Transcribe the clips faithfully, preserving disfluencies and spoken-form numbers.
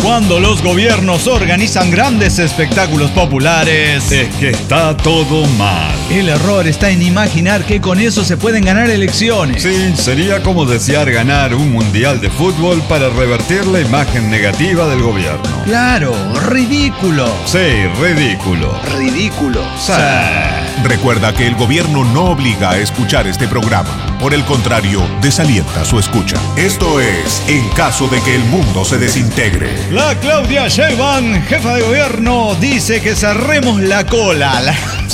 Cuando los gobiernos organizan grandes espectáculos populares, es que está todo mal. El error está en imaginar que con eso se pueden ganar elecciones. Sí, sería como desear ganar un mundial de fútbol para revertir la imagen negativa del gobierno. Claro, ridículo. Sí, ridículo. Ridículo. Sí. Recuerda que el gobierno no obliga a escuchar este programa. Por el contrario, desalienta su escucha. Esto es En caso de que el mundo se desintegre. La Claudia Sheinbaum, jefa de gobierno, dice que cerremos la cola. La... Sí,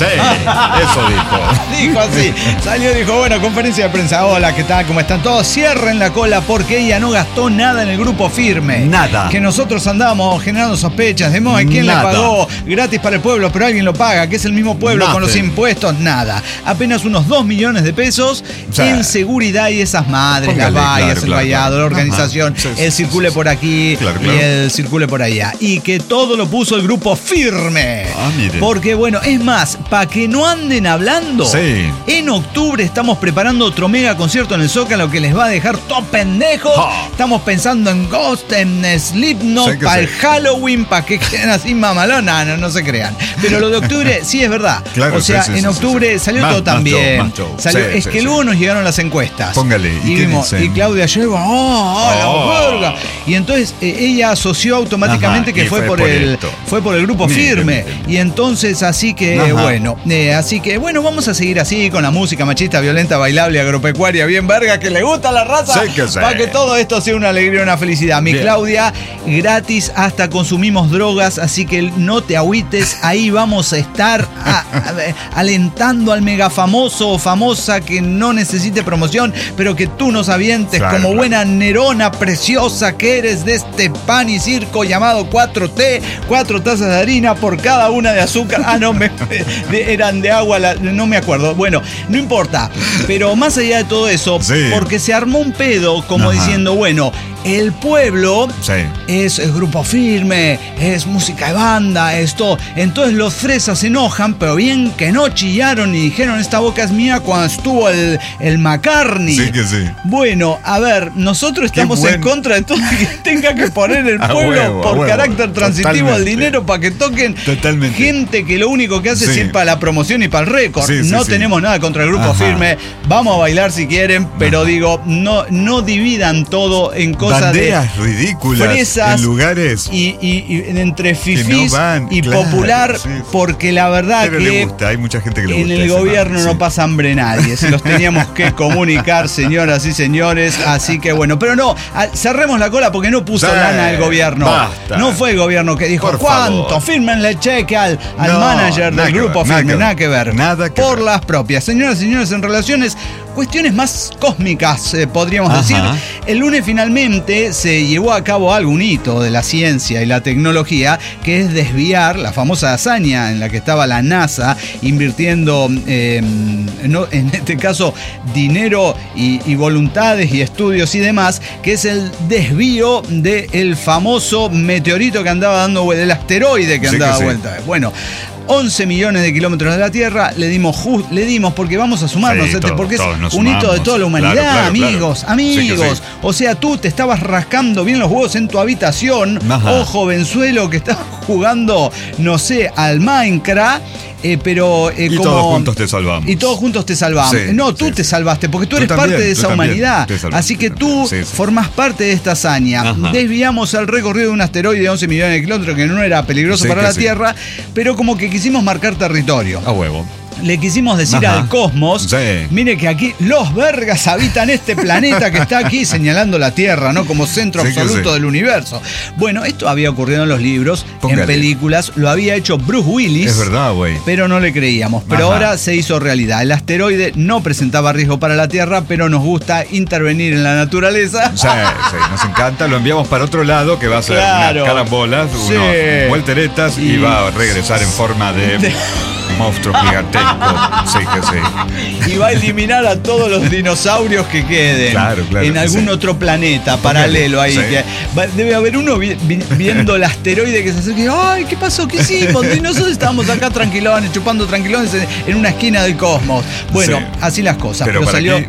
eso dijo. Dijo así. Salió y dijo, bueno, conferencia de prensa. Hola, ¿qué tal? ¿Cómo están todos? Cierren la cola porque ella no gastó nada en el grupo firme. Nada. Que nosotros andábamos generando sospechas. De modo, ¿quién Nada. le pagó gratis para el pueblo? Pero alguien lo paga, que es el mismo pueblo. Nothing. Con los impuestos. Nada. Apenas unos dos millones de pesos sí. en seguridad y esas madres, Póngale, las vallas, claro, el claro, vallado, claro. la organización, sí, sí, el circule sí, por aquí claro, claro. y el circule por allá. Y que todo lo puso el grupo firme. Ah, mire. Porque bueno, es más, para que no anden hablando, sí. en octubre estamos preparando otro mega concierto en el Zócalo que les va a dejar todo pendejo. Oh. Estamos pensando en Ghost, en Slipknot, sí para el Halloween, para que queden así mamalona, no, no se crean. Pero lo de octubre sí es verdad. Claro, o sea, sí, sí, en sí, octubre sí, sí. salió más, todo también. Más show, más show. Salió, Sí, es sí, que sí. luego nos llegaron las encuestas. Póngale. Y, ¿Y, vimos, y Claudia Sheinbaum, oh, oh, oh. la verga. Y entonces eh, ella asoció automáticamente Ajá, que fue, fue por, por el esto. fue por el grupo Mire, firme. mire. Y entonces así que Ajá. bueno, eh, así que bueno, vamos a seguir así con la música machista, violenta, bailable, agropecuaria, bien verga, que le gusta a la raza. Sí que sí. Para que todo esto sea una alegría, una felicidad. Mi bien. Claudia, gratis hasta consumimos drogas, así que no te agüites, ahí vamos a estar a, a, alentando al mega famoso o famosa que no necesite promoción, pero que tú nos avientes claro, como claro. buena Nerona preciosa que eres de este pan y circo llamado cuatro T, cuatro tazas de harina por cada una de azúcar. Ah, no, me, de, eran de agua, la, no me acuerdo. Bueno, no importa, pero más allá de todo eso, sí. porque se armó un pedo como Ajá. diciendo, bueno, el pueblo sí. es, es grupo firme, es música de banda, esto. Entonces los fresas se enojan, pero bien que no chillaron y dijeron esta boca es mía cuando estuvo el, el McCartney. Sí que sí. Bueno, a ver, nosotros estamos buen... en contra de todo que tenga que poner el a pueblo huevo, por huevo. carácter transitivo Totalmente. al dinero para que toquen Totalmente. gente que lo único que hace sí. es ir para la promoción y para el récord. Sí, sí, no sí. tenemos nada contra el grupo Ajá. firme. Vamos a bailar si quieren, pero Ajá. digo, no, no dividan todo en cosas Banderas de ridículas fresas en lugares y, y, y entre fifís no van, y claro, popular, sí, sí. porque la verdad Pero que le gusta, hay mucha gente que le en gusta el ese gobierno man, no sí. pasa hambre nadie, se los teníamos que comunicar, señoras y señores, así que bueno, pero no, a, cerremos la cola porque no puso Sí, lana el gobierno, basta. no fue el gobierno que dijo Por cuánto, favor. fírmenle cheque al, al No, manager nada del que grupo ver, nada firme, que ver. nada que ver, Nada que por ver. las propias. Señoras y señores, en relaciones, cuestiones más cósmicas, eh, podríamos Ajá. decir, el lunes finalmente se llevó a cabo algún hito de la ciencia y la tecnología, que es desviar la famosa hazaña en la que estaba la NASA invirtiendo, eh, no, en este caso, dinero y, y voluntades y estudios y demás, que es el desvío del famoso meteorito que andaba dando vuelta, el asteroide que Sí andaba que sí. vuelta. Bueno, once millones de kilómetros de la Tierra, le dimos just, le dimos porque vamos a sumarnos, Sí, este, todo, porque es todos nos un hito de sumamos. toda la humanidad, Claro, claro, amigos, claro. amigos. Sí que sí. O sea, tú te estabas rascando bien los huevos en tu habitación, Ajá. o jovenzuelo que estabas jugando, no sé, al Minecraft. Eh, pero eh, Y como, todos juntos te salvamos. Y todos juntos te salvamos. Sí, no, tú sí, te sí. salvaste, porque tú Tú eres también, parte de tú esa también humanidad. te salvaste, Así que tú tú también. Sí, sí. formás parte de esta hazaña. Ajá. Desviamos el recorrido de un asteroide de once millones de kilómetros que no era peligroso Sí para que la sí. Tierra, pero como que quisimos marcar territorio. A huevo. Le quisimos decir Ajá. al cosmos, Sí. mire que aquí los vergas habitan este planeta que está aquí, señalando la Tierra, ¿no? Como centro Sí que absoluto sí. del universo. Bueno, esto había ocurrido en los libros, Póngale. en películas, lo había hecho Bruce Willis. Es verdad, güey. Pero no le creíamos. Pero Ajá. ahora se hizo realidad. El asteroide no presentaba riesgo para la Tierra, pero nos gusta intervenir en la naturaleza. Sí, sí, nos encanta. Lo enviamos para otro lado, que va a ser Claro. unas carambolas, Sí. unas volteretas y... Y- va a regresar en forma de, De- monstruo gigantesco. Sí que sí. Y va a eliminar a todos los dinosaurios que queden Claro, claro en que algún sí. otro planeta paralelo ahí. Sí. Que va- debe haber uno vi- vi- viendo el asteroide que se acerca y ¡ay, qué pasó! ¿Qué hicimos? Y nosotros estábamos acá tranquilones, chupando tranquilones en, en una esquina del cosmos. Bueno, Sí. así las cosas. Pero Pero, para salió, aquí, no.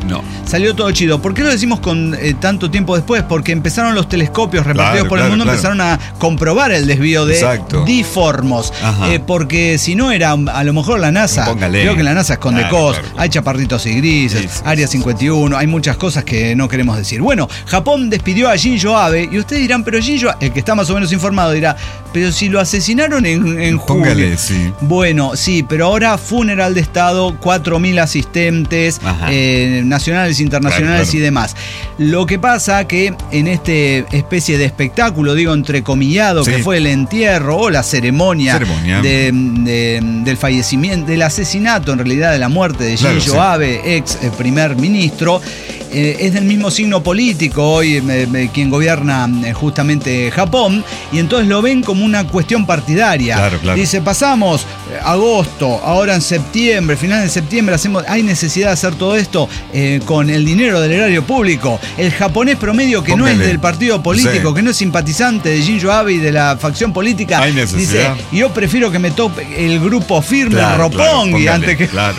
salió todo chido. ¿Por qué lo decimos con eh, tanto tiempo después? Porque empezaron los telescopios repartidos Claro, por claro, el mundo, claro. empezaron a comprobar el desvío de Exacto. Diformos. Eh, porque si no era, a lo mejor la NASA, Póngale. creo que la NASA esconde Claro, cosas, claro. hay chaparritos y grises, Sí, sí, Área sí, cincuenta y uno, hay muchas cosas que no queremos decir. Bueno, Japón despidió a Shinzo Abe y ustedes dirán, pero Shinzo, el que está más o menos informado dirá, pero si lo asesinaron en, en julio. Póngale, sí. Bueno, sí, pero ahora funeral de Estado, cuatro mil asistentes, eh, nacionales, internacionales Claro, claro. y demás. Lo que pasa que en este especie de espectáculo, digo entrecomillado, Sí. que fue el entierro o la ceremonia, Ceremonia. De, de- del fallecimiento, del asesinato en realidad, de la muerte de Claro, Shinzo sí. Abe, ex eh, primer ministro, eh, es del mismo signo político hoy eh, eh, quien gobierna eh, justamente Japón, y entonces lo ven como una cuestión partidaria. Claro, claro. Dice, pasamos eh, agosto, ahora en septiembre, final de septiembre, hacemos, hay necesidad de hacer todo esto eh, con el dinero del erario público. El japonés promedio que no Póngale. es del partido político, Sí. que no es simpatizante de Shinzo Abe y de la facción política, Hay dice, necesidad. yo prefiero que me tope el grupo firme, Claro, claro, Roppongi, póngale, antes que Claro.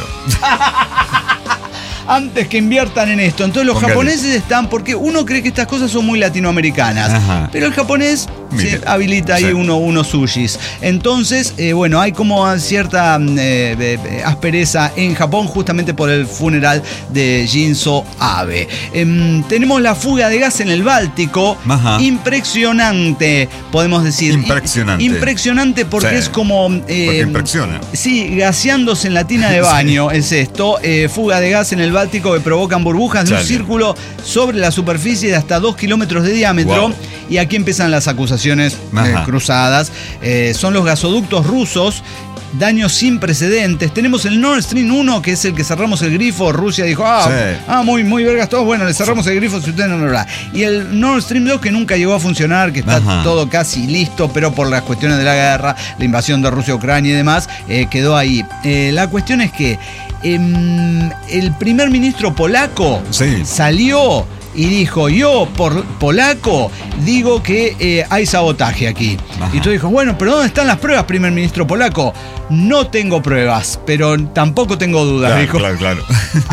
antes que inviertan en esto. Entonces los Póngale. japoneses están, porque uno cree que estas cosas son muy latinoamericanas, Ajá. pero el japonés Mire, sí, habilita ahí sí. uno, unos sushis. Entonces, eh, bueno, hay como cierta eh, eh, aspereza en Japón justamente por el funeral de Shinzo Abe. Em, tenemos la fuga de gas en el Báltico. Ajá. Impresionante, podemos decir. Impresionante. Impresionante porque Sí. es como... eh, Porque impresiona. Sí, gaseándose en la tina de baño es esto. Eh, fuga de gas en el Báltico que provocan burbujas de un Chale. círculo sobre la superficie de hasta dos kilómetros de diámetro. Wow. Y aquí empiezan las acusaciones eh, Ajá. cruzadas. Eh, son los gasoductos rusos. Daños sin precedentes. Tenemos el Nord Stream uno, que es el que cerramos el grifo. Rusia dijo, ah, Sí. ah muy, muy vergas todo. Bueno, le cerramos el grifo si usted no lo hará. Y el Nord Stream dos, que nunca llegó a funcionar, que está Ajá. todo casi listo, pero por las cuestiones de la guerra, la invasión de Rusia, Ucrania y demás, eh, quedó ahí. Eh, la cuestión es que em, el primer ministro polaco Sí. salió y dijo, yo por polaco digo que eh, hay sabotaje aquí. Ajá. Y tú dijo, bueno, pero ¿dónde están las pruebas, primer ministro polaco? No tengo pruebas, pero tampoco tengo dudas, Claro, dijo. claro, claro.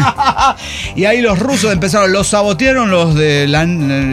Y ahí los rusos empezaron, los sabotearon los de la,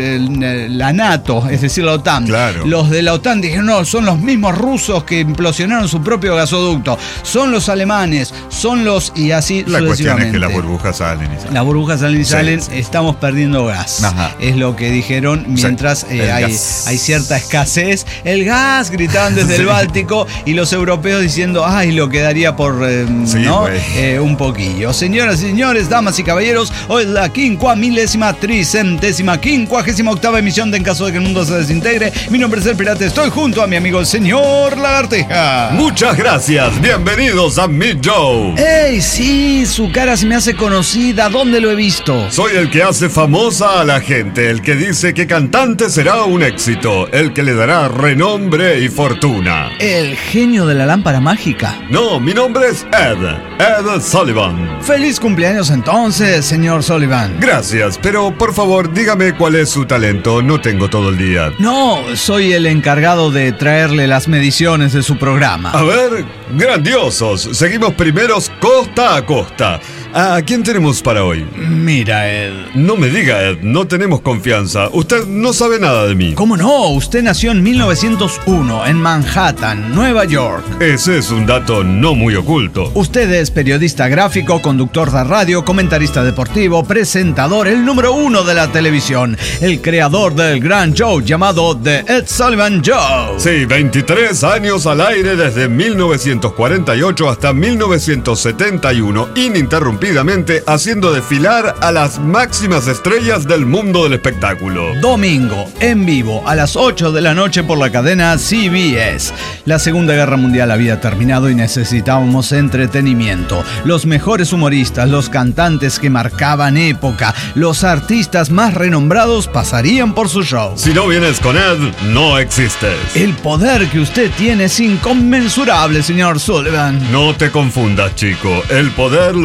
la NATO, es decir, la OTAN. Claro. Los de la OTAN dijeron, no, son los mismos rusos que implosionaron su propio gasoducto. Son los alemanes, son los... y así La cuestión es que sucesivamente. las burbujas salen y salen. Las burbujas salen y Sí, salen, sí. estamos perdiendo gas. Ajá. Es lo que dijeron mientras Sí, eh, el hay, gas. hay cierta escasez. El gas, gritaban desde el Sí. Báltico, y los europeos diciendo, ay, lo quedaría por, eh, Sí, ¿no? güey. Eh, un poquillo. Señoras y señores, damas y caballeros, hoy es la quincuá milésima tricentésima quincuagésima octava emisión de En Caso de que el Mundo se Desintegre. Mi nombre es El Pirata, estoy junto a mi amigo el señor Lagartija. Muchas gracias. Bienvenidos a Meet Joe. ¡Ey, sí! Su cara se me hace conocida. ¿Dónde lo he visto? Soy el que hace famosa a la gente, el que dice que cantante será un éxito, el que le dará renombre y fortuna. El genio de la lámpara mágica. No, mi nombre es Ed, Ed Sullivan. Feliz cumpleaños entonces, señor Sullivan. Gracias, pero por favor dígame cuál es su talento, no tengo todo el día. No, soy el encargado de traerle las mediciones de su programa. A ver, grandiosos, seguimos primeros costa a costa. ¿A quién tenemos para hoy? Mira, Ed. No me diga, Ed, no tenemos confianza. Usted no sabe nada de mí. ¿Cómo no? Usted nació en mil novecientos uno en Manhattan, Nueva York. Ese es un dato no muy oculto. Usted es periodista gráfico, conductor de radio, comentarista deportivo, presentador, el número uno de la televisión, el creador del gran show llamado The Ed Sullivan Show. Sí, veintitrés años al aire desde mil novecientos cuarenta y ocho hasta mil novecientos setenta y uno, ininterrumpidamente haciendo desfilar a las máximas estrellas del mundo del espectáculo. Domingo, en vivo, a las ocho de la noche por la cadena C B S. La Segunda Guerra Mundial había terminado y necesitábamos entretenimiento. Los mejores humoristas, los cantantes que marcaban época, los artistas más renombrados pasarían por su show. Si no vienes con Ed, no existes. El poder que usted tiene es inconmensurable, señor Sullivan. No te confundas, chico. El poder lo tiene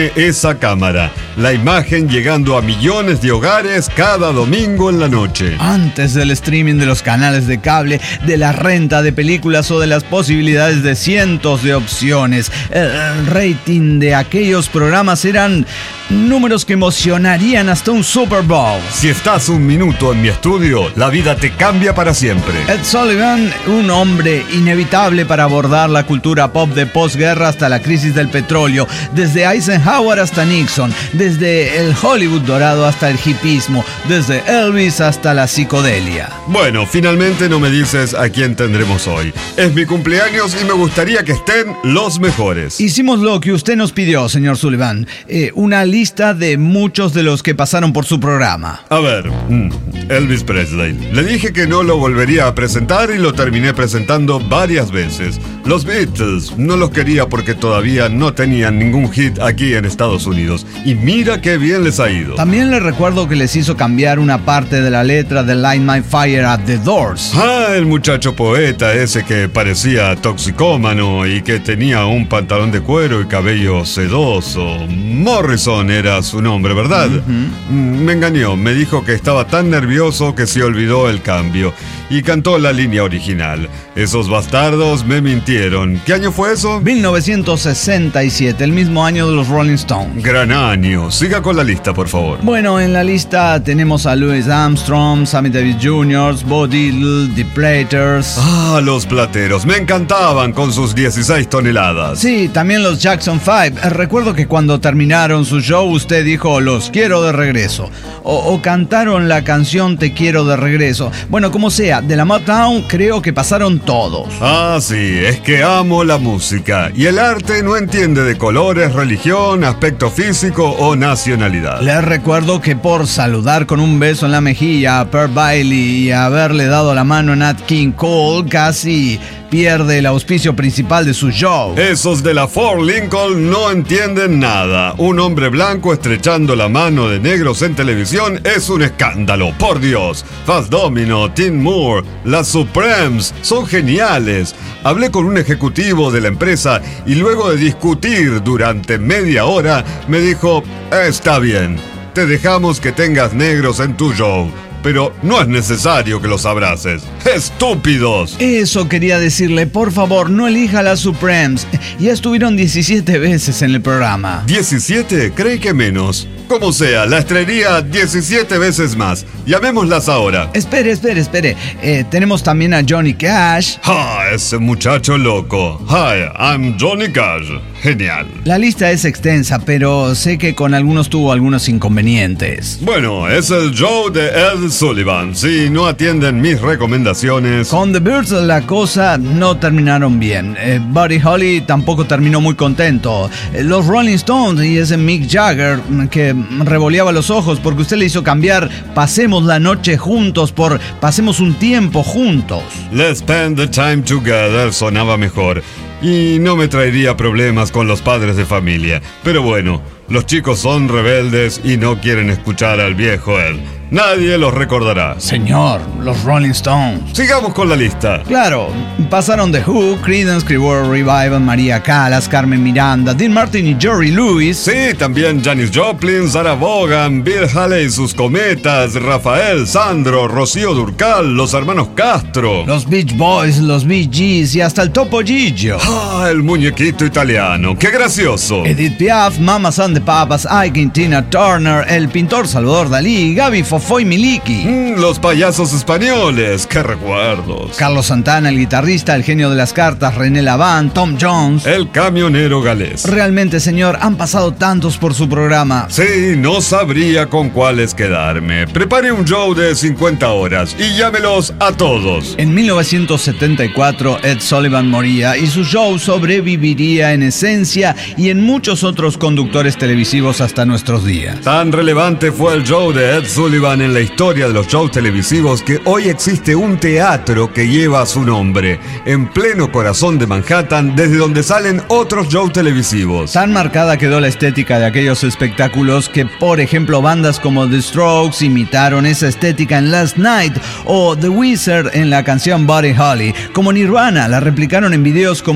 tiene esa cámara. La imagen llegando a millones de hogares cada domingo en la noche. Antes del streaming de los canales de cable, de la renta de películas o de las posibilidades de cientos de opciones, el rating de aquellos programas eran números que emocionarían hasta un Super Bowl. Si estás un minuto en mi estudio, la vida te cambia para siempre. Ed Sullivan, un hombre inevitable para abordar la cultura pop de posguerra hasta la crisis del petróleo, desde Eisenhower hasta Nixon, desde el Hollywood dorado hasta el hipismo, desde Elvis hasta la psicodelia. Bueno, finalmente no me dices a quién tendremos hoy. Es mi cumpleaños y me gustaría que estén los mejores. Hicimos lo que usted nos pidió, señor Sullivan, eh, una lista de muchos de los que pasaron por su programa. A ver, Elvis Presley. Le dije que no lo volvería a presentar y lo terminé presentando varias veces. Los Beatles no los quería porque todavía no tenían ningún hit aquí en Estados Unidos. Y mira qué bien les ha ido. También le recuerdo que les hizo cambiar una parte de la letra de Light My Fire at the Doors. Ah, el muchacho poeta ese que parecía toxicómano y que tenía un pantalón de cuero y cabello sedoso. Morrison era su nombre, ¿verdad? Uh-huh. Me engañó, me dijo que estaba tan nervioso que se olvidó el cambio y cantó la línea original. Esos bastardos me mintieron. ¿Qué año fue eso? mil novecientos sesenta y siete, el mismo año de los Rolling Stones. Gran año. Siga con la lista, por favor. Bueno, en la lista tenemos a Louis Armstrong, Sammy Davis junior, Bo Diddley, The Platters. Ah, los Plateros. Me encantaban con sus dieciséis toneladas. Sí, también los Jackson Five. Recuerdo que cuando terminaron su show usted dijo, los quiero de regreso. O, o cantaron la canción Te quiero de regreso. Bueno, como sea, de la Motown creo que pasaron todos. Ah, sí, es que amo la música. Y el arte no entiende de colores, religión, aspecto físico o nacionalidad. Les recuerdo que por saludar con un beso en la mejilla a Per Bailey y haberle dado la mano a Nat King Cole, casi pierde el auspicio principal de su show. Esos de la Fort Lincoln no entienden nada. Un hombre blanco estrechando la mano de negros en televisión es un escándalo, por Dios. Fats Domino, Tim Moore, las Supremes son geniales. Hablé con un ejecutivo de la empresa y luego de discutir durante media hora me dijo, está bien, te dejamos que tengas negros en tu show, pero no es necesario que los abraces. ¡Estúpidos! Eso quería decirle, por favor, no elija a las Supremes. Ya estuvieron diecisiete veces en el programa. ¿diecisiete? Creí que menos. Como sea, las traería diecisiete veces más. Llamémoslas ahora. Espere, espere, espere. Eh, tenemos también a Johnny Cash. ¡Ah, ese muchacho loco! Hi, I'm Johnny Cash. Genial. La lista es extensa, pero sé que con algunos tuvo algunos inconvenientes. Bueno, es el show de Ed Sullivan. Si no atienden mis recomendaciones... Con The Byrds la cosa no terminaron bien. Eh, Buddy Holly tampoco terminó muy contento. Eh, los Rolling Stones y ese Mick Jagger que revoleaba los ojos porque usted le hizo cambiar Pasemos la noche juntos por Pasemos un tiempo juntos. Let's spend the time together sonaba mejor y no me traería problemas con los padres de familia. Pero bueno, los chicos son rebeldes y no quieren escuchar al viejo Ed. Nadie los recordará. Señor, los Rolling Stones. Sigamos con la lista. Claro, pasaron The Who, Creedence Clearwater Revival, María Callas, Carmen Miranda, Dean Martin y Jerry Lewis. Sí, también Janis Joplin, Sarah Vaughan, Bill Haley y sus cometas, Rafael, Sandro, Rocío Dúrcal, los hermanos Castro, los Beach Boys, los Bee Gees y hasta el Topo Gigio. Ah, el muñequito italiano, qué gracioso. Edith Piaf, Mamas and the Papas, Ike, Tina Turner, el pintor Salvador Dalí, Gaby Fofó y Miliki. Mm, los payasos españoles, qué recuerdos. Carlos Santana, el guitarrista, el genio de las cartas, René Laván, Tom Jones. El camionero galés. Realmente, señor, han pasado tantos por su programa. Sí, no sabría con cuáles quedarme. Prepare un show de cincuenta horas y llámelos a todos. En mil novecientos setenta y cuatro, Ed Sullivan moría y su show sobreviviría en esencia y en muchos otros conductores televisivos hasta nuestros días. Tan relevante fue el show de Ed Sullivan en la historia de los shows televisivos que hoy existe un teatro que lleva su nombre, en pleno corazón de Manhattan, desde donde salen otros shows televisivos. Tan marcada quedó la estética de aquellos espectáculos que, por ejemplo, bandas como The Strokes imitaron esa estética en Last Night o The Wizard en la canción Buddy Holly, como Nirvana la replicaron en videos como el de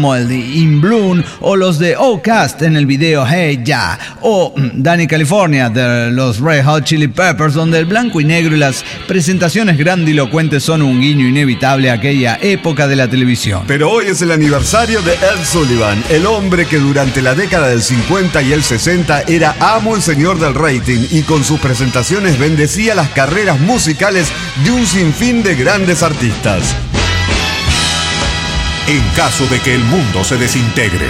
In Bloom, o los de Outkast en el video Hey Ya, o Danny California de los Red Hot Chili Peppers, donde el blanco y negro y las presentaciones grandilocuentes son un guiño inevitable a aquella época de la televisión. Pero hoy es el aniversario de Ed Sullivan, el hombre que durante la década del cincuenta y el sesenta era amo y señor del rating y con sus presentaciones bendecía las carreras musicales de un sinfín de grandes artistas. En caso de que el mundo se desintegre.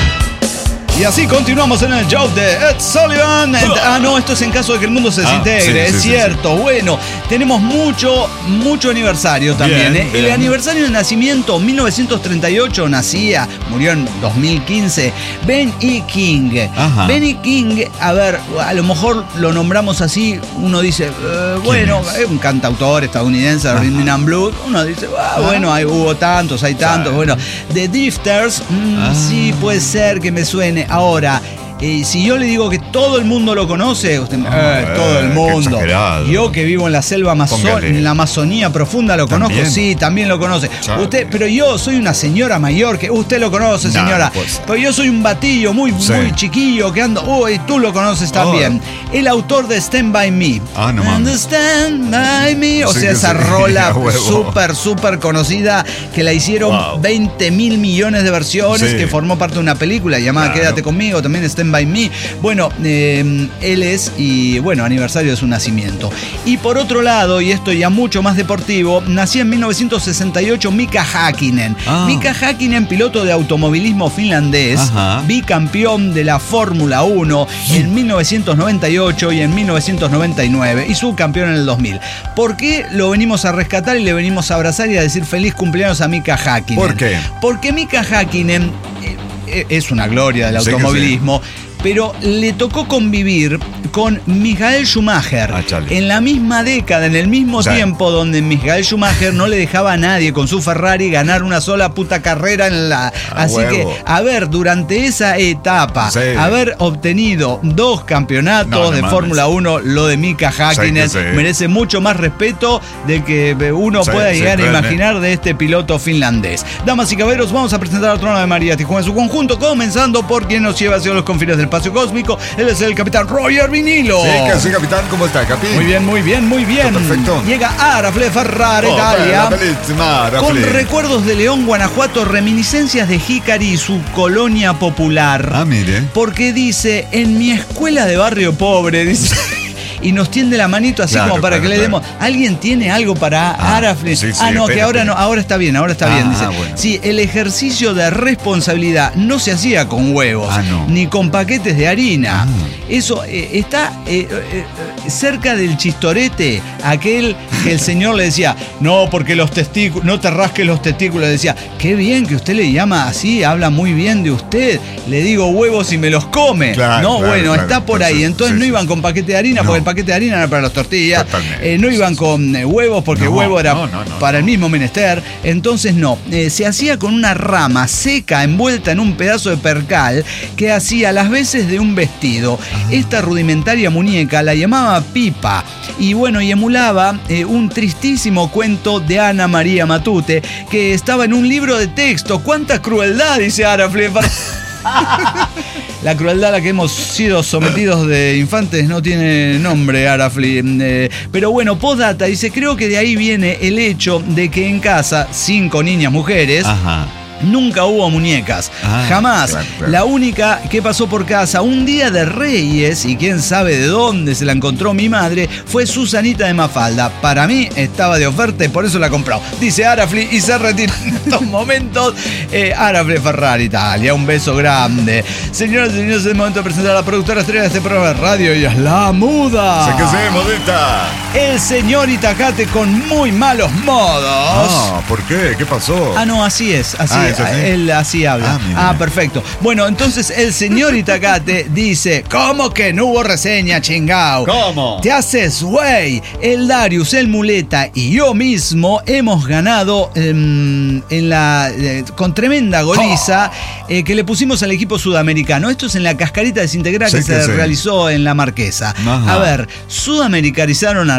Y así continuamos en el show de Ed Sullivan. Ah, no, esto es en caso de que el mundo se desintegre, ah, sí, es sí, cierto. Sí, sí. Bueno, tenemos mucho, mucho aniversario también. Bien, ¿eh? Bien. El aniversario de nacimiento, mil novecientos treinta y ocho, nacía, murió en dos mil quince, Benny King. Ajá. Benny King, a ver, a lo mejor lo nombramos así, uno dice, eh, bueno, es? es un cantautor estadounidense de Rhythm and Blues. Uno dice, ah, bueno, hay, hubo tantos, hay tantos. Claro. Bueno, The Drifters, mmm, ah. sí, puede ser que me suene. Ahora, eh, si yo le digo que todo el mundo lo conoce, usted me, eh, eh, todo el mundo. Yo que vivo en la selva amazon, en la Amazonía profunda lo conozco, ¿también? Sí, también lo conoce. Chale. Usted, pero yo soy una señora mayor que usted lo conoce, nah, señora. Pues. Pero yo soy un batillo muy, sí. muy chiquillo que ando. Uy, tú lo conoces también. Oh. El autor de Stand By Me. Ah, no mames. Stand By Me. O sí, sea, esa sí. rola súper, súper conocida que la hicieron wow. veinte mil millones de versiones, sí. que formó parte de una película llamada claro. Quédate Conmigo, también Stand By Me. Bueno, eh, él es, y bueno, aniversario de su nacimiento. Y por otro lado, y esto ya mucho más deportivo, nació en mil novecientos sesenta y ocho Mika Häkkinen. Ah. Mika Häkkinen, piloto de automovilismo finlandés, ajá. bicampeón de la Fórmula uno en mil novecientos noventa y ocho y en mil novecientos noventa y nueve y subcampeón en el dos mil. ¿Por qué lo venimos a rescatar y le venimos a abrazar y a decir feliz cumpleaños a Mika Häkkinen? ¿Por qué? Porque Mika Häkkinen eh, es una gloria del automovilismo. Sí, pero le tocó convivir con Michael Schumacher ah, en la misma década, en el mismo sí. tiempo donde Michael Schumacher no le dejaba a nadie con su Ferrari ganar una sola puta carrera en la... Ah, así huevo. que, a ver, durante esa etapa, sí. haber obtenido dos campeonatos no, no de Fórmula uno, lo de Mika Häkkinen, sí, sí. merece mucho más respeto del que uno sí, pueda sí, llegar sí, a imaginar de este piloto finlandés. Damas y caballeros, vamos a presentar al Trono de María Tijuana en su conjunto, comenzando por quien nos lleva hacia los confines del espacio cósmico. Él es el capitán Roger Vinilo. Sí, que sí, capitán. ¿Cómo está, capi? Muy bien, muy bien, muy bien. Perfecto. Llega Arafle Ferrara, oh, Italia. Con recuerdos de León, Guanajuato, reminiscencias de Jícari y su colonia popular. Ah, mire. Porque dice, en mi escuela de barrio pobre, dice... y nos tiende la manito así claro, como para claro, que le demos. Claro. ¿Alguien tiene algo para ah, Arafle? Sí, sí, ah, no, espera, que ahora espera. no, ahora está bien, ahora está ah, bien. Dice, bueno. sí, el ejercicio de responsabilidad no se hacía con huevos, ah, no. ni con paquetes de harina. Ah. Eso eh, está eh, eh, cerca del chistorete, aquel que el señor le decía, no, porque los testículos, no te rasques los testículos. Le decía, qué bien que usted le llama así, habla muy bien de usted. Le digo huevos y me los come. Claro, no, claro, bueno, claro, está por ahí. Entonces sí, no sí, iban sí. con paquete de harina, no. porque el paquete de harina era para las tortillas, eh, no iban con eh, huevos porque no, huevo era no, no, no, para no. el mismo menester, entonces no, eh, se hacía con una rama seca envuelta en un pedazo de percal que hacía las veces de un vestido. Esta rudimentaria muñeca la llamaba pipa y bueno, y emulaba eh, un tristísimo cuento de Ana María Matute que estaba en un libro de texto. ¡Cuánta crueldad!, dice Arafle. La crueldad a la que hemos sido sometidos de infantes no tiene nombre, Arafli. Eh, pero bueno, postdata dice, creo que de ahí viene el hecho de que en casa, cinco niñas mujeres... Ajá. Nunca hubo muñecas, ah, jamás. Claro, claro. La única que pasó por casa un día de Reyes, y quién sabe de dónde se la encontró mi madre, fue Susanita de Mafalda. Para mí estaba de oferta y por eso la compró. Dice Arafli y se retira en estos momentos. Eh, Arafli Ferrari Italia, un beso grande. Señoras y señores, es el momento de presentar a la productora estrella de este programa de radio. Ella es la muda. Sé que sé, modita. El señor Itacate con muy malos modos. Ah, ¿por qué? ¿Qué pasó? Ah, no, así es, así ah, es. ¿Así? Él así habla. Ah, ah, perfecto. Bueno, entonces el señor Itacate dice, ¿cómo que no hubo reseña, chingao? ¿Cómo? Te haces güey. El Darius, el Muleta y yo mismo hemos ganado eh, en la eh, con tremenda goliza oh. eh, que le pusimos al equipo sudamericano. Esto es en la cascarita desintegrada sí, que, que se sí. realizó en la Marquesa. Ajá. A ver, sudamericanizaron a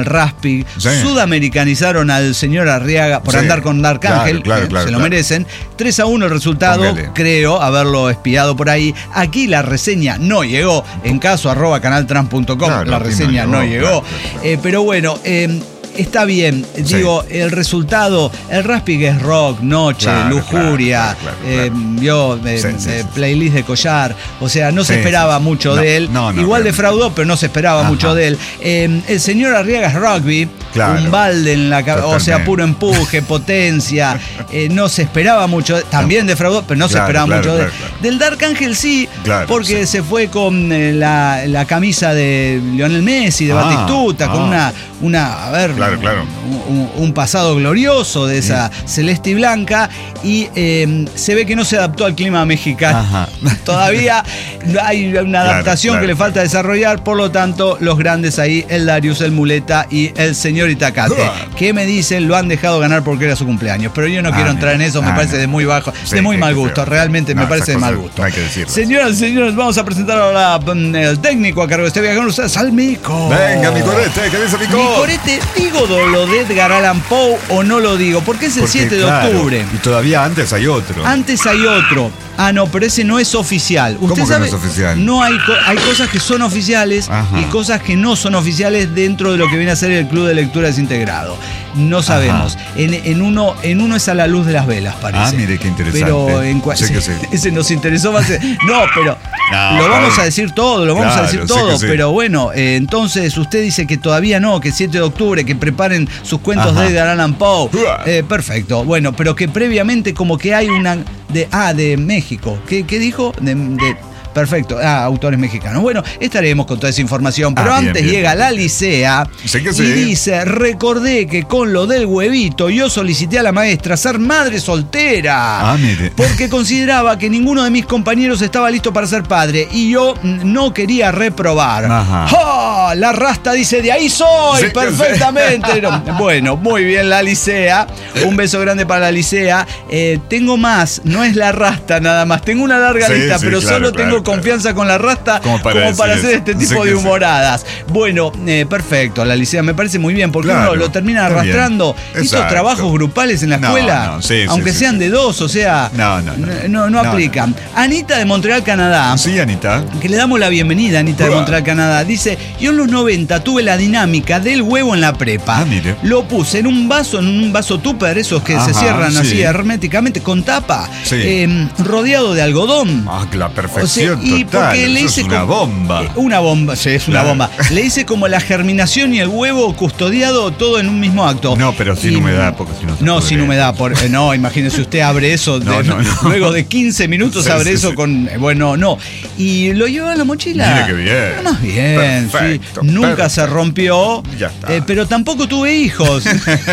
al Raspi, Sí. sudamericanizaron al señor Arriaga por Sí. andar con Dark Claro, Ángel, claro, eh, claro, se lo claro. merecen. tres a uno el resultado, Póngale. creo haberlo espiado por ahí. Aquí la reseña no llegó, en caso arroba canaltrans punto com, Claro, la aquí reseña no no llegó, llegó. claro, claro. Eh, pero bueno, eh, está bien, Sí. digo, el resultado, el Raspi es rock, noche, Claro, lujuria, claro, claro, eh, claro. vio, eh, Sí, sí, eh, sí. playlist de Collar, o sea, no se Sí, esperaba sí, sí. mucho No, de él, no, no, igual realmente. defraudó, pero no se esperaba Ajá. mucho de él. Eh, el señor Arriaga es rugby, Claro. un balde en la cabeza, o sea, Totalmente. puro empuje, potencia, eh, no se esperaba mucho, también defraudó, pero no se Claro, esperaba claro, mucho de él. claro, claro. Del Dark Ángel sí, Claro, porque sí. se fue con eh, la, la camisa de Lionel Messi, de Ah, Batistuta, con ah. una, una, a ver, Claro, claro. Un, un pasado glorioso de esa celeste y blanca, y eh, se ve que no se adaptó al clima mexicano. Ajá. Todavía hay una adaptación claro, que le falta desarrollar, por lo tanto, los grandes ahí, el Darius, el Muleta y el señor Itacate, que me dicen lo han dejado ganar porque era su cumpleaños. Pero yo no Ah, quiero entrar mira. en eso, me Ah, parece mira. de muy bajo, Sí, de muy qué mal feo. gusto, realmente No, me parece de esas mal cosas gusto. no hay que decirlas. Señoras y señores, vamos a presentar ahora mm, el técnico a cargo de este viaje con ustedes, al Mico. Venga, mi corete, ¿qué dice mi Mi corete, ¿digo lo de Edgar Allan Poe o no lo digo? Porque es el Porque, siete de claro, octubre. Y todavía antes hay otro. Antes hay otro. Ah, no, pero ese no es oficial. ¿Usted ¿Cómo que sabe? no es oficial? No hay, co- hay cosas que son oficiales Ajá. y cosas que no son oficiales dentro de lo que viene a ser el Club de Lectura Desintegrado. No sabemos. En, en uno, en uno es a la luz de las velas, parece. Ah, mire qué interesante. Pero en cua- Sé que sí. ese nos interesó más. No, pero No, lo vamos claro. a decir todo, lo vamos Claro, a decir sé todo. que sí. Pero bueno, eh, entonces usted dice que todavía no, que siete de octubre, que preparen sus cuentos Ajá. de Edgar Allan Poe. Uah. Eh, perfecto. Bueno, pero que previamente como que hay una de ah, de México. ¿Qué, qué dijo? De, de- perfecto. Ah, autores mexicanos. Bueno, estaremos con toda esa información. Pero Ah, bien, antes bien, llega bien. la Licea Sé que y sí. dice: recordé que con lo del huevito yo solicité a la maestra ser madre soltera. Ah, mire. Porque consideraba que ninguno de mis compañeros estaba listo para ser padre y yo mm, no quería reprobar. Ajá. ¡Ah! La rasta dice: de ahí soy, Sí, que perfectamente. No, bueno, muy bien, la Licea. Un beso grande para la Licea. Eh, tengo más, no es la rasta nada más. Tengo una larga Sí, lista, sí, pero claro, solo claro, tengo claro. confianza con la rasta como Como para, para hacer decir este eso. tipo Sí, de que sí. humoradas. Bueno, eh, perfecto, la Licea me parece muy bien porque Claro, uno lo termina está bien. arrastrando. Estos Exacto. trabajos grupales en la No, escuela, no, sí, sí, aunque sí, sean sí. de dos, o sea, No, no, no. no, no No, aplican. Anita de Montreal, Canadá. Sí, Anita. Que le damos la bienvenida a Anita de Uah. Montreal, Canadá. Dice: yo en los noventa tuve la dinámica del huevo en la prepa. Ah, mire. Lo puse en un vaso, en un vaso tupper, esos que se Ajá, cierran sí. así herméticamente, con tapa, Sí. eh, rodeado de algodón. Ah, la O sea, perfección y total. porque le Eso hice es una como- bomba. eh, una bomba, sí, es una Claro. bomba. Le hice como la germinación y el huevo custodiado todo en un mismo acto. No, pero sin Y- humedad, porque si no se No, pudre. sin humedad. Por, eh, no, imagínese usted abre eso. de- No, no, no. Luego de quince minutos Sí, abre sí, eso sí. con. eh, Bueno, no. Y lo lleva en la mochila. Mire qué bien. Nada más bien, Perfecto, sí. Nunca perfecto. se rompió. Ya está. eh, pero tampoco tuve hijos.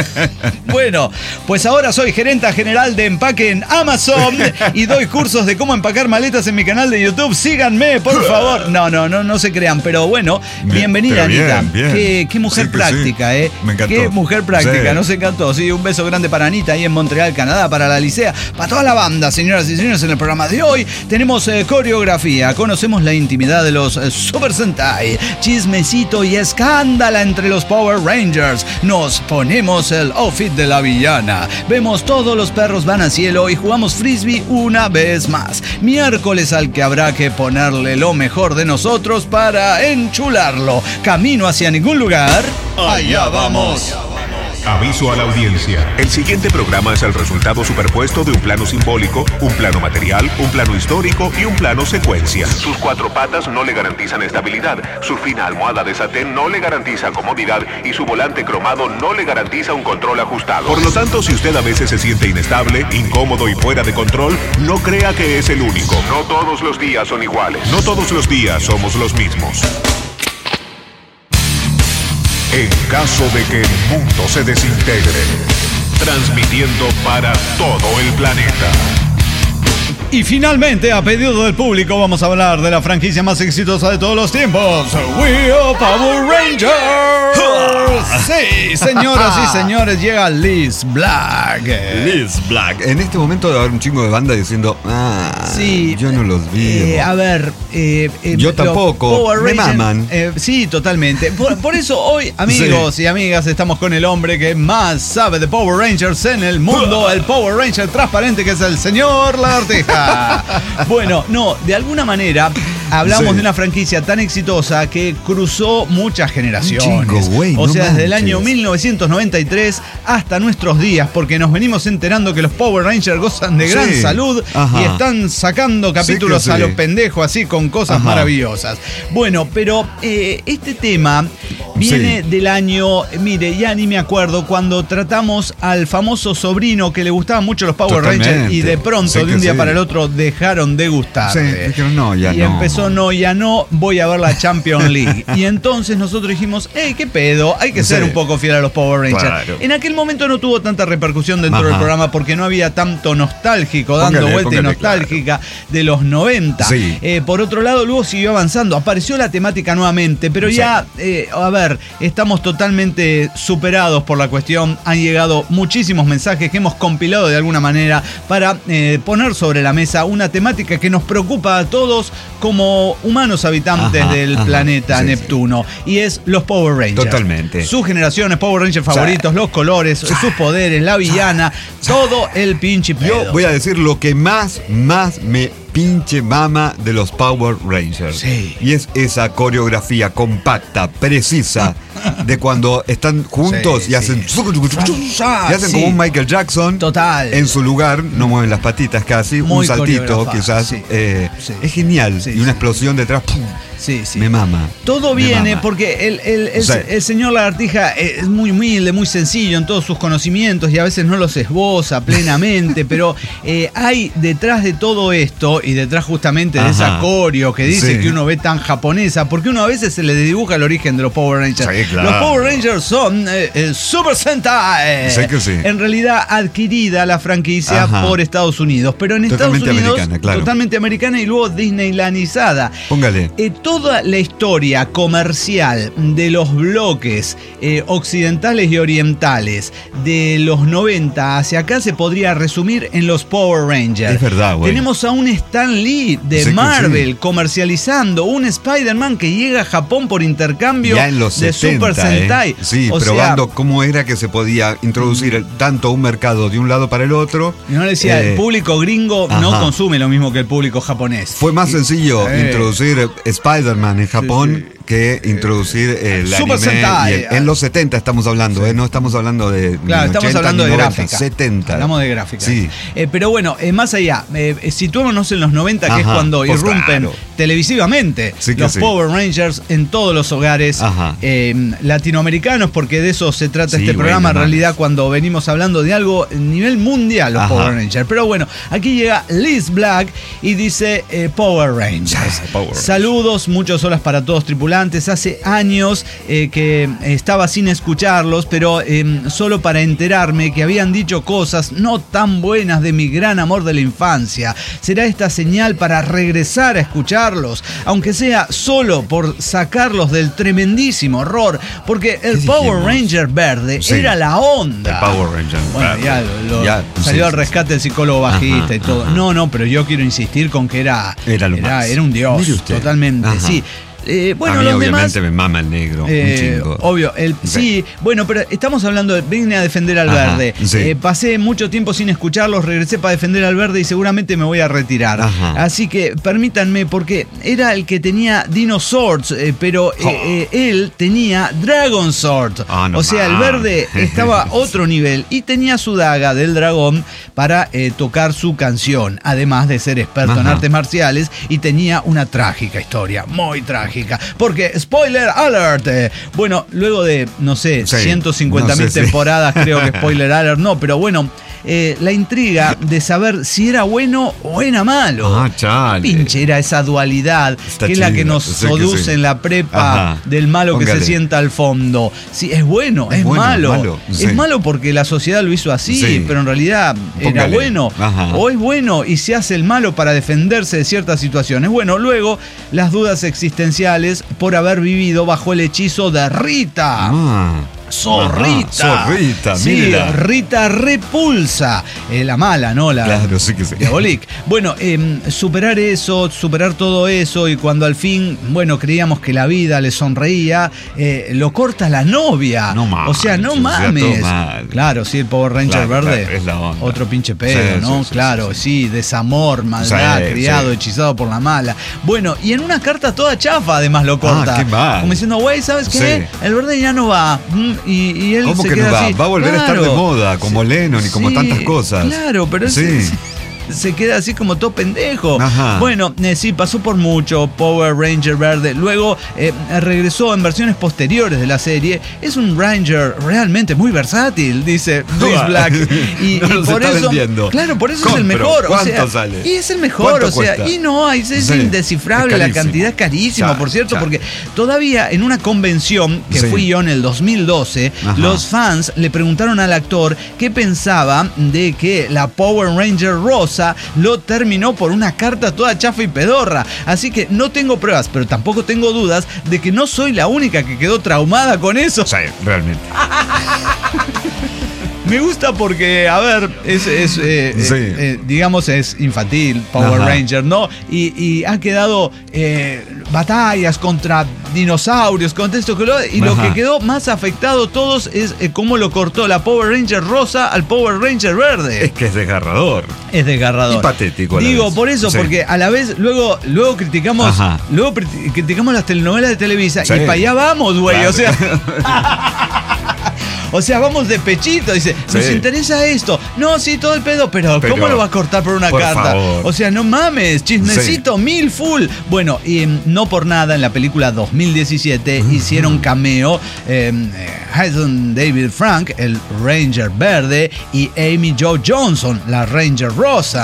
Bueno, pues ahora soy gerenta general de empaque en Amazon y doy cursos de cómo empacar maletas en mi canal de YouTube. Síganme, por favor. No, no, no, no se crean. Pero bueno, Bien, bienvenida, pero bien, Anita. bien. Qué, qué mujer Sí que práctica, sí. ¿eh? Me encantó. Qué mujer práctica, Sí. nos encantó. Sí, un beso grande para Anita ahí en Montreal, Canadá, para la Licea, para toda la banda, señoras y señores. En el programa de hoy tenemos eh, coreografía, conocemos la intimidad de los eh, Super Sentai, chismecito y escándala entre los Power Rangers. Nos ponemos el outfit de la villana. Vemos todos los perros van al cielo y jugamos frisbee una vez más. Miércoles al que habrá que ponerle lo mejor de nosotros para enchularlo. Camino hacia ningún lugar. Allá vamos. Aviso a la audiencia. El siguiente programa es el resultado superpuesto de un plano simbólico, un plano material, un plano histórico y un plano secuencia. Sus cuatro patas no le garantizan estabilidad, su fina almohada de satén no le garantiza comodidad y su volante cromado no le garantiza un control ajustado. Por lo tanto, si usted a veces se siente inestable, incómodo y fuera de control, no crea que es el único. No todos los días son iguales. No todos los días somos los mismos. En caso de que el mundo se desintegre, transmitiendo para todo el planeta. Y finalmente, a pedido del público, vamos a hablar de la franquicia más exitosa de todos los tiempos, We Are Power Rangers. Sí, señoras y señores, llega Liz Black. Liz Black. En este momento debe haber un chingo de banda diciendo, ah, sí, yo no los vi. Eh, a ver, eh, eh, yo tampoco. Power me Rangers, maman. Eh, sí, totalmente. Por, por eso hoy, amigos sí. y amigas, estamos con el hombre que más sabe de Power Rangers en el mundo, el Power Ranger transparente, que es el señor Lagartija. Bueno, no, de alguna manera hablamos sí. de una franquicia tan exitosa que cruzó muchas generaciones. Chingo, güey, o sea, no desde el año mil novecientos noventa y tres hasta nuestros días, porque nos venimos enterando que los Power Rangers gozan de gran sí. salud. Ajá. Y están sacando capítulos sí sí. a los pendejos, así con cosas Ajá. maravillosas. Bueno, pero eh, este tema viene sí. del año, mire, ya ni me acuerdo, cuando tratamos al famoso sobrino que le gustaban mucho los Power Totalmente. Rangers y de pronto, sí de un día sí. para el otro, dejaron de gustar. Sí, dijeron no, ya y no. empezó no, ya no, voy a ver la Champions League. Y entonces nosotros dijimos, hey, qué pedo, hay que sí. ser un poco fiel a los Power Rangers. Claro. En aquel momento no tuvo tanta repercusión dentro Ajá. del programa porque no había tanto nostálgico, dando póngale, vuelta póngale, y nostálgica claro. de los noventa. Sí. Eh, por otro lado, luego siguió avanzando, apareció la temática nuevamente, pero sí. ya, eh, a ver, estamos totalmente superados por la cuestión. Han llegado muchísimos mensajes que hemos compilado de alguna manera para eh, poner sobre la mesa una temática que nos preocupa a todos como humanos habitantes ajá, del ajá, planeta sí, Neptuno, sí. y es los Power Rangers. Totalmente. Sus generaciones, Power Rangers favoritos, sí. los colores, sí. sus poderes, la villana, sí. todo el pinche pedo. Yo voy a decir lo que más, más me pinche mama de los Power Rangers. Sí. Y es esa coreografía compacta, precisa, de cuando están juntos sí, y hacen sí. y hacen sí. como un Michael Jackson. Total. En su lugar, no mueven las patitas casi, Muy un saltito quizás. Sí. Eh, sí. Es genial. Sí, y una sí. explosión detrás. ¡Pum! Sí, sí. Me mama. Todo me viene mama. porque el, el, el, sí. el señor Lagartija es muy humilde, muy sencillo en todos sus conocimientos y a veces no los esboza plenamente, pero eh, hay detrás de todo esto y detrás justamente de Ajá. esa coreo que dice sí. que uno ve tan japonesa, porque uno a veces se le dibuja el origen de los Power Rangers. Sí, claro. Los Power Rangers son eh, el Super Sentai. Sí que sí. En realidad adquirida la franquicia Ajá. por Estados Unidos, pero en totalmente Estados Unidos americana, claro. totalmente americana y luego Disneylandizada. Póngale. Eh, toda la historia comercial de los bloques eh, occidentales y orientales de los noventa hacia acá se podría resumir en los Power Rangers. Es verdad, güey. Tenemos a un Stan Lee de sí, Marvel sí. comercializando un Spider-Man que llega a Japón por intercambio ya en los de setenta, Super Sentai. Eh. Sí, o probando sea, cómo era que se podía introducir el, tanto un mercado de un lado para el otro. Y no le decía, eh, el público gringo ajá. no consume lo mismo que el público japonés. Fue más y, sencillo eh, introducir Spider-Man en Japón sí, sí. que introducir el Super anime Sentai. Y el, en los setenta estamos hablando, sí. eh, no estamos hablando de claro, estamos ochenta, hablando de noventa, gráfica. setenta. Hablamos de gráfica. Sí. Eh, pero bueno, eh, más allá, eh, situémonos en los noventa, que Ajá, es cuando pues irrumpen claro. televisivamente sí los sí. Power Rangers en todos los hogares eh, latinoamericanos, porque de eso se trata sí, este programa, bueno, en realidad, cuando venimos hablando de algo a nivel mundial, los Ajá. Power Rangers. Pero bueno, aquí llega Liz Black y dice eh, Power Rangers. Power Rangers. Saludos, muchas horas para todos tripulantes. Hace años eh, que estaba sin escucharlos, pero eh, solo para enterarme que habían dicho cosas no tan buenas de mi gran amor de la infancia. ¿Será esta señal para regresar a escucharlos? Aunque sea solo por sacarlos del tremendísimo horror, porque el Power Ranger verde sí. era la onda. El Power Ranger bueno, verde. ya, lo, lo, ya salió sí, al rescate el psicólogo bajista ajá, y todo. Ajá. No, no, pero yo quiero insistir con que era, era, lo era, más. era un dios, totalmente, ajá. sí. Eh, bueno, a mí los obviamente demás, me mama el negro, eh, un chingo. Obvio, el, sí, bueno, pero estamos hablando de vine a defender al Ajá, verde. Sí. Eh, pasé mucho tiempo sin escucharlos, regresé para defender al verde y seguramente me voy a retirar. Ajá. Así que permítanme, porque era el que tenía Dino Swords, eh, pero oh. eh, eh, él tenía Dragon Sword. Oh, no o sea, el verde estaba a otro nivel y tenía su daga del dragón para eh, tocar su canción, además de ser experto Ajá. en artes marciales, y tenía una trágica historia, muy trágica. Porque, spoiler alert, eh, bueno, luego de, no sé, sí, ciento cincuenta mil no sé, temporadas, sí. creo que spoiler alert, no, pero bueno, eh, la intriga de saber si era bueno o era malo. Ah, chale. Pinche era esa dualidad, Está que es la chido. que nos Sí, que seduce sí. en la prepa. Ajá. Del malo que Póngale. se sienta al fondo. Sí, es bueno, es, Es bueno, malo. malo, sí. Es malo porque la sociedad lo hizo así, Sí. pero en realidad era Póngale. bueno. Ajá. O es bueno y se hace el malo para defenderse de ciertas situaciones. Bueno, luego las dudas existenciales por haber vivido bajo el hechizo de Rita. Ah. Zorrita. Ajá, Zorrita, sí, mírela. Rita Repulsa. Eh, la mala, ¿no? La Claro, sí que sí. Diabolique. Bueno, eh, superar eso, superar todo eso, y cuando al fin, bueno, creíamos que la vida le sonreía, eh, lo corta la novia. No mames, o sea, no o sea, mames. todo mal. Claro, sí, el Power Ranger Claro, verde. claro, es la onda. Otro pinche pedo, Sí, ¿no? sí, sí, claro, sí, sí, sí. desamor, maldad, Sí, criado, sí. hechizado por la mala. Bueno, y en una carta toda chafa, además lo corta. Ah, qué mal. Como diciendo, güey, ¿sabes qué? Sí. El verde ya no va. Mm, Y, y él ¿Cómo se que queda no va? así. Va a volver a estar de Claro. moda, como Lennon y como Sí, tantas cosas. Claro, pero él Sí. se, se queda así como todo pendejo. Ajá. Bueno, eh, sí, pasó por mucho Power Ranger verde. Luego eh, regresó en versiones posteriores de la serie. Es un Ranger realmente muy versátil, dice Luis Toma. Black. Y, No y nos por está eso, vendiendo. claro, por eso es el Compro. mejor. O ¿Cuánto sea, sale? Y es el mejor, ¿Cuánto o sea, cuesta? y no, es, es Sí. indescifrable, Es la carísimo. cantidad es carísima, Chao, por cierto, chao. porque todavía en una convención que Sí. fui yo en el dos mil doce, Ajá. los fans le preguntaron al actor qué pensaba de que la Power Ranger rosa lo terminó por una carta toda chafa y pedorra. Así que no tengo pruebas, pero tampoco tengo dudas de que no soy la única que quedó traumada con eso. Sí, realmente. Me gusta porque, a ver, es, es, eh, Sí. eh, eh, digamos, es infantil, Power Ajá. Ranger, ¿no? Y, y ha quedado eh, batallas contra dinosaurios, contra esto que lo... Y lo Ajá. que quedó más afectado todos es eh, cómo lo cortó la Power Ranger rosa al Power Ranger verde. Es que es desgarrador. Es desgarrador. Y patético a la Digo, vez. por eso, Sí. porque a la vez luego, luego criticamos, Ajá. luego pri- criticamos las telenovelas de Televisa Sí. y para allá vamos, güey. Claro. O sea. O sea, vamos de pechito, dice, nos Sí. interesa esto. No, sí, todo el pedo, pero, Pero, ¿cómo lo va a cortar por una por carta? favor. O sea, no mames, chismecito, mil full. Bueno, y mm, no por nada en la película dos mil diecisiete hicieron cameo eh, Jason David Frank, el Ranger verde, y Amy Jo Johnson, la Ranger rosa.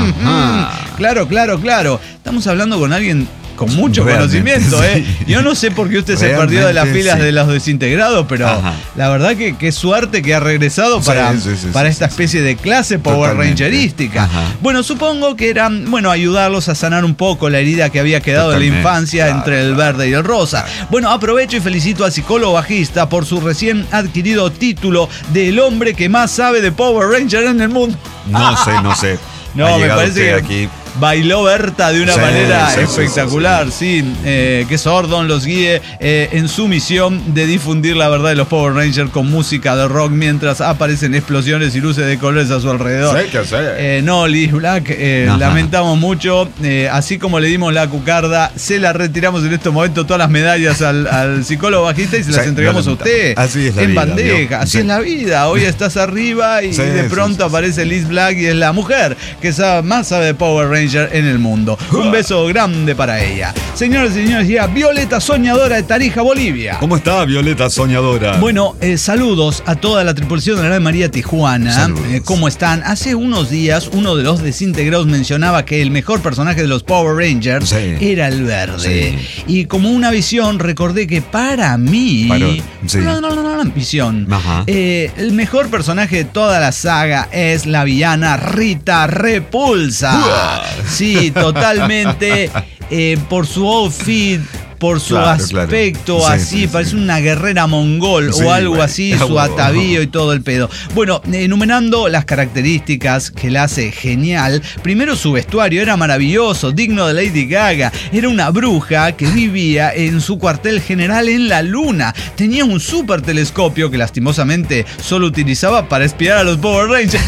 Ajá. Claro, claro, claro. Estamos hablando con alguien con mucho Realmente, conocimiento, ¿eh? sí. Yo no sé por qué usted se perdió de las Realmente, filas sí. de los desintegrados, pero Ajá. la verdad que qué suerte que ha regresado Sí, para, sí, sí, para sí, esta sí, especie de clase Power Totalmente. Rangerística. Ajá. Bueno, supongo que era, bueno, ayudarlos a sanar un poco la herida que había quedado de la Totalmente, infancia claro, entre el claro. verde y el rosa. Bueno, aprovecho y felicito al psicólogo bajista por su recién adquirido título de el hombre que más sabe de Power Ranger en el mundo. No sé, no sé. No, Ha me llegado parece usted que aquí. bailó Berta de una Sí, manera sí, sí, espectacular, sí. Eh, que Sordon los guíe eh, en su misión de difundir la verdad de los Power Rangers con música de rock mientras aparecen explosiones y luces de colores a su alrededor. Sí, que sí. Eh, no, Liz Black, eh, Ajá. lamentamos mucho. Eh, así como le dimos la cucarda, se la retiramos en estos momentos todas las medallas al, al psicólogo bajista y se las Sí, entregamos a lo usted. lamentamos. Así es la en vida, bandeja. ¿vio? Así Sí. es la vida. Hoy estás arriba y Sí, de sí, pronto sí, sí. aparece Liz Black y es la mujer que sabe, más sabe de Power Ranger en el mundo. Un beso grande para ella. Señores y señores, ya Violeta Soñadora de Tarija, Bolivia. ¿Cómo está Violeta Soñadora? Bueno, eh, saludos a toda la tripulación de la Ave María Tijuana. Saludos. Eh, ¿Cómo están? Hace unos días uno de los desintegrados mencionaba que el mejor personaje de los Power Rangers Sí. era el verde. Sí. Y como una visión recordé que para mí... Paró, sí. No, no, no, no, no, visión. Ajá. Eh, el mejor personaje de toda la saga es la villana Rita Repulsa. Uah. Sí, totalmente. Eh, por su outfit, por su Claro, claro. aspecto, Sí, así, sí, parece sí. una guerrera mongol Sí, o algo güey. así, Ah, su huevo. atavío y todo el pedo. Bueno, enumerando las características que la hace genial, primero su vestuario era maravilloso, digno de Lady Gaga. Era una bruja que vivía en su cuartel general en la luna. Tenía un super telescopio que lastimosamente solo utilizaba para espiar a los Power Rangers.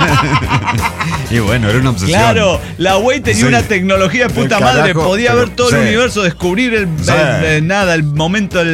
Y bueno, era una obsesión. Claro, la güey tenía Sí. una tecnología de puta Del madre, carajo, podía pero- ver todo sí. el universo, descubrir el, Sí. el- el- nada, el momento del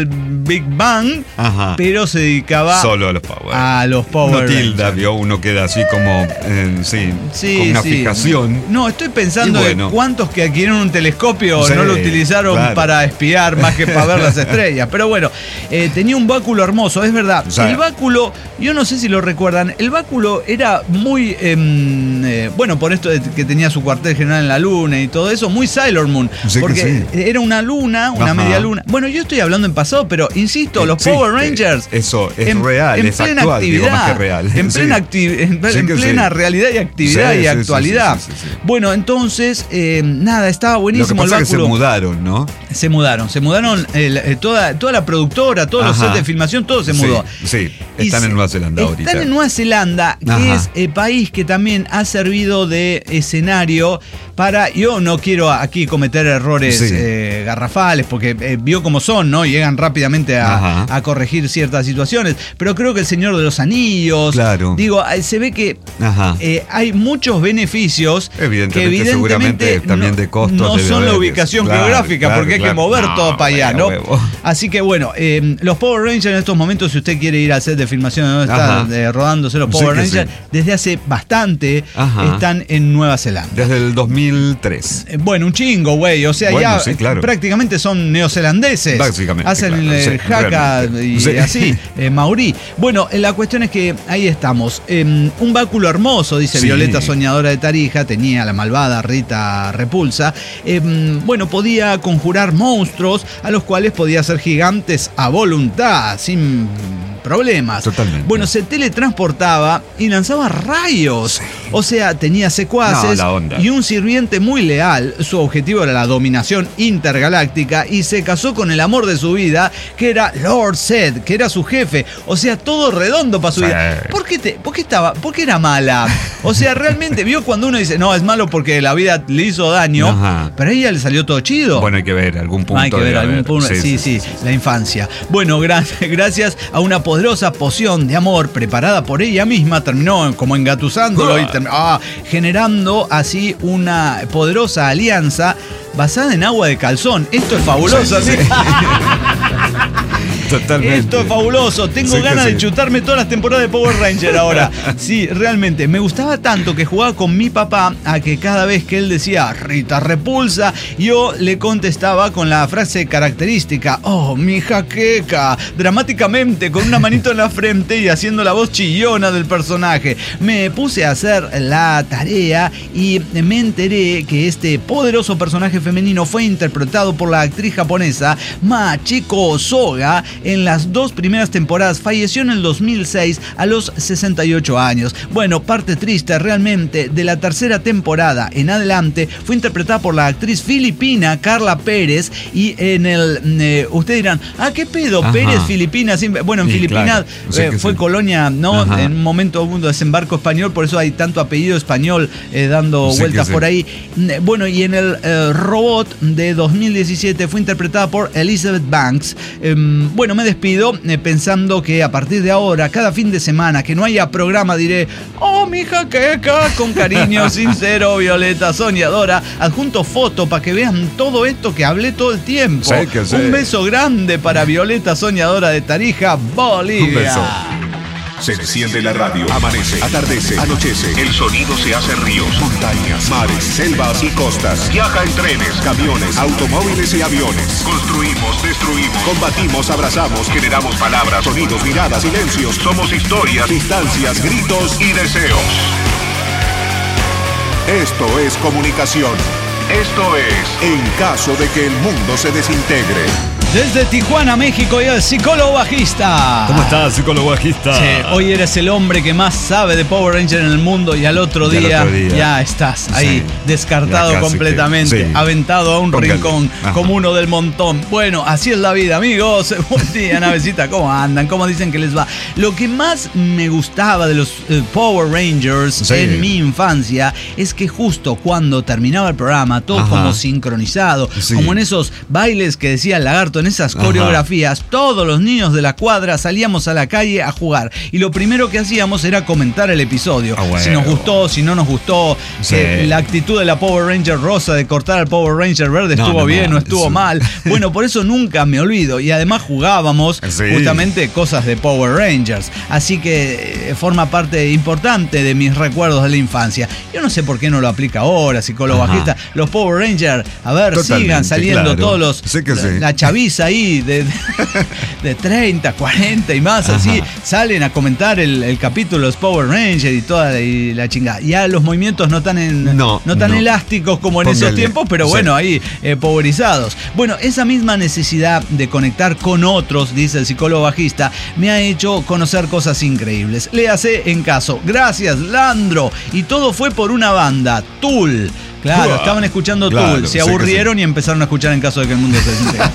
Big Bang, Ajá. pero se dedicaba solo a los Power a los Power No tilda, Rangers. vio, uno queda así como, eh, sí, Sí, con una sí. fijación. No, estoy pensando Y bueno. de cuántos que adquirieron un telescopio Sí, no lo utilizaron claro. para espiar más que para ver las estrellas. Pero bueno, eh, tenía un báculo hermoso, es verdad. Sí. El báculo, yo no sé si lo recuerdan, el báculo era muy, eh, eh, bueno, por esto de que tenía su cuartel general en la luna y todo eso, muy Sailor Moon. Sí, porque que sí. era una luna, una Ajá. media luna. Bueno, yo estoy hablando en pasado, pero insisto, los Existe. Power Rangers. Eso es en, real, en es plena actual, actividad, digo, más que real. En Sí. plena, acti- en, Sí en que plena sí. realidad y actividad Sí, y sí, sí, actualidad. sí, sí, sí, sí. Bueno, entonces, eh, nada, estaba Lo que buenísimo pasa el es que se báculo. mudaron, ¿no? Se mudaron, se mudaron el- eh, toda, toda la productora, todos los Ajá. sets de filmación, todo se Sí, mudó. sí, Y están se- en Nueva Zelanda están ahorita. en Nueva Zelanda, que Ajá. es el país que también ha servido de escenario para. Yo no quiero aquí cometer errores Sí. eh, garrafales, porque eh, vio cómo son, ¿no? Llegan rápidamente a, Ajá. a corregir ciertas situaciones. Pero creo que el Señor de los Anillos. Claro. Digo, eh, se ve que Ajá. eh, hay muchos beneficios Evidentemente, que evidentemente seguramente también no, de costos no debe son la haber. ubicación Claro, geográfica, claro, porque hay que claro. mover No, todo para allá, vaya ¿no? huevo. Así que bueno, eh, los Power Rangers en estos momentos, si usted quiere ir al set de filmación donde Ajá. están eh, rodándose los Sí Power que Rangers, sí. desde hace bastante Ajá. están en Nueva Zelanda. Desde el dos mil tres. Eh, Bueno, un chingo, güey. O sea, Bueno, ya sí, claro. prácticamente son neozelandeses. Básicamente, Hacen claro, el sí, jaca realmente. y Sí. así, eh, maurí. Bueno, eh, la cuestión es que ahí estamos. Eh, un báculo hermoso, dice Sí. Violeta Soñadora de Tarija, tenía la malvada Rita Repulsa. Eh, bueno, podía conjurar monstruos a los cuales podía hacer gigantes a voluntad, sin problemas. Totalmente. Bueno, se teletransportaba y lanzaba rayos. O sea, tenía secuaces No, la onda. y un sirviente muy leal. Su objetivo era la dominación intergaláctica y se casó con el amor de su vida, que era Lord Zed, que era su jefe. O sea, todo redondo para su Sí. vida. ¿Por qué, te, por qué estaba, por qué era mala? O sea, realmente vio cuando uno dice, no, es malo porque la vida le hizo daño, Ajá. pero a ella le salió todo chido. Bueno, hay que ver algún punto. Hay que ver debe algún haber. punto. Sí, sí, la infancia. Bueno, gra- gracias a una poderosa poción de amor preparada por ella misma, terminó como engatusándolo y term- ah, generando así una poderosa alianza basada en agua de calzón. Esto es fabuloso, Sí, ¿sí? sí. Totalmente. Esto es fabuloso. Tengo Sí que ganas sí. de chutarme todas las temporadas de Power Ranger ahora. Sí, realmente. Me gustaba tanto que jugaba con mi papá a que cada vez que él decía Rita Repulsa, yo le contestaba con la frase característica: oh, mi jaqueca. Dramáticamente, con una manito en la frente y haciendo la voz chillona del personaje. Me puse a hacer la tarea y me enteré que este poderoso personaje femenino fue interpretado por la actriz japonesa Machiko Soga en las dos primeras temporadas. Falleció en el dos mil seis a los sesenta y ocho años. Bueno, parte triste realmente de la tercera temporada en adelante fue interpretada por la actriz filipina Carla Pérez y en el... Eh, ustedes dirán, ah, ¿qué pedo? Ajá. Pérez, Filipina. Siempre- Bueno, en Sí, Filipinas claro. Sí eh, que fue sí. colonia, ¿no? Ajá. En un momento hubo un desembarco español, por eso hay tanto apellido español eh, dando Sí que vueltas sí. por ahí. Mm, Bueno, y en el eh, Robot de dos mil diecisiete fue interpretada por Elizabeth Banks. Em, bueno, me despido eh, pensando que a partir de ahora, cada fin de semana que no haya programa, diré, oh, mi jaqueca, con cariño sincero, Violeta Soñadora. Adjunto foto para que vean todo esto que hablé todo el tiempo. Sí que sí. Un beso grande para Violeta Soñadora de Tarija, Bolivia. Un beso. Se enciende la radio, amanece, atardece, anochece, el sonido se hace ríos, montañas, mares, selvas y costas. Viaja en trenes, camiones, automóviles y aviones. Construimos, destruimos, combatimos, abrazamos, generamos palabras, sonidos, miradas, silencios. Somos historias, distancias, gritos y deseos. Esto es comunicación. Esto es En caso de que el mundo se desintegre. Desde Tijuana, México, y el psicólogo bajista. ¿Cómo estás, psicólogo bajista? Sí, hoy eres el hombre que más sabe de Power Ranger en el mundo y al otro, Y al día, otro día. ya estás ahí, Sí. descartado Ya casi completamente, que- sí. aventado a un Póngale. rincón Ajá. como uno del montón. Bueno, así es la vida, amigos. Buen día, navecita, ¿cómo andan? ¿Cómo dicen que les va? Lo que más me gustaba de los eh, Power Rangers Sí. en mi infancia es que justo cuando terminaba el programa, todo Ajá. como sincronizado, Sí. como en esos bailes que decía el lagarto con esas coreografías, Ajá. todos los niños de la cuadra salíamos a la calle a jugar. Y lo primero que hacíamos era comentar el episodio. Ah, bueno. Si nos gustó, si no nos gustó, sí. eh, la actitud de la Power Ranger rosa de cortar al Power Ranger verde estuvo no, no, bien o no, estuvo sí. mal. Bueno, por eso nunca me olvido. Y además jugábamos sí. justamente cosas de Power Rangers. Así que eh, forma parte importante de mis recuerdos de la infancia. Yo no sé por qué no lo aplica ahora, psicólogo Ajá. bajista. Los Power Rangers, a ver, Totalmente, sigan saliendo claro. todos los... Sé que la, sí. la chaviza ahí de, de, de treinta, cuarenta y más, Ajá. así, salen a comentar el, el capítulo de los Power Rangers y toda la, y la chingada. Ya los movimientos no tan, en, no, no tan no. elásticos como en Póngale. esos tiempos, pero bueno, sí. ahí eh, powerizados. Bueno, esa misma necesidad de conectar con otros, dice el psicólogo bajista, me ha hecho conocer cosas increíbles. Léase en caso. Gracias, Landro. Y todo fue por una banda, Tool. Claro, Uah, estaban escuchando claro, Tool, se aburrieron sí. y empezaron a escuchar En caso de que el mundo se desintegre.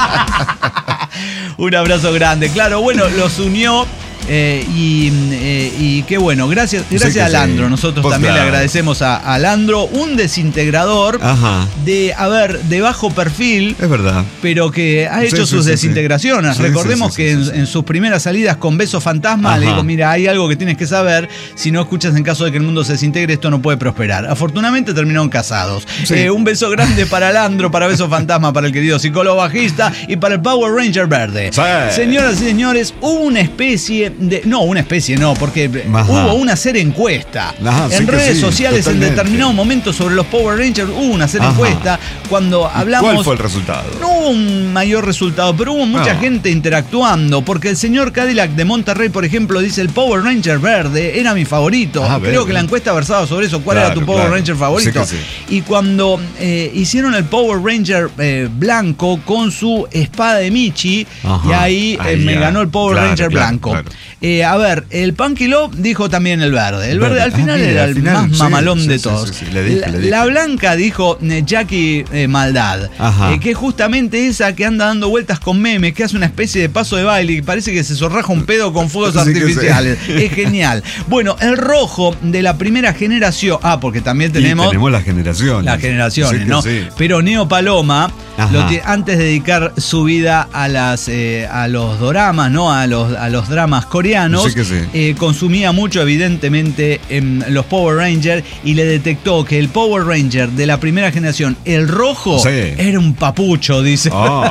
Un abrazo grande. Claro, bueno, los unió. Eh, y, eh, y qué bueno, gracias, gracias sí a Landro. Sí. Nosotros pues también claro. le agradecemos a, a Landro, un desintegrador Ajá. de, a ver, de bajo perfil. Es verdad. Pero que ha hecho sí, sus sí, desintegraciones. Sí. Recordemos sí, sí, sí, que sí, sí. En, en sus primeras salidas con Beso Fantasma Ajá. le digo, mira, hay algo que tienes que saber. Si no escuchas En caso de que el mundo se desintegre, esto no puede prosperar. Afortunadamente terminaron casados. Sí. Eh, un beso grande para Landro, para Beso Fantasma, para el querido psicólogo bajista y para el Power Ranger verde. Sí. Señoras y señores, hubo una especie De, no, una especie no, porque Ajá. hubo una serie encuesta Ajá, en sí redes sí, sociales totalmente. En determinado momento sobre los Power Rangers. Hubo una serie Ajá. encuesta cuando hablamos. ¿Cuál fue el resultado? No hubo un mayor resultado, pero hubo mucha no. gente interactuando, porque el señor Cadillac de Monterrey, por ejemplo, dice el Power Ranger verde era mi favorito. Ah, Creo que la encuesta versaba sobre eso. ¿Cuál claro, era tu Power claro. Ranger favorito? Sí sí. Y cuando eh, hicieron el Power Ranger eh, blanco con su espada de Michi, Ajá. y ahí, ahí eh, me ganó el Power claro, Ranger claro, blanco. Claro. Eh, a ver, el Punky Love dijo también el verde. El verde, verde. al final ah, mira, era el final, más sí, mamalón sí, de sí, todos. Sí, sí, le dije, la, le dije. la blanca dijo eh, Jackie eh, Maldad, eh, que es justamente esa que anda dando vueltas con memes, que hace una especie de paso de baile y parece que se zorraja un pedo con fuegos sí, artificiales. Es genial. Bueno, el rojo de la primera generación. Ah, porque también tenemos. Y tenemos las generaciones. Las generaciones, sí ¿no? Sí. Pero Neo Paloma, lo t- antes de dedicar su vida a las eh, a los doramas, ¿no? A los, a los dramas coreanos. Sí que sí. eh, consumía mucho evidentemente en los Power Rangers y le detectó que el Power Ranger de la primera generación, el rojo, sí. era un papucho, dice. Oh.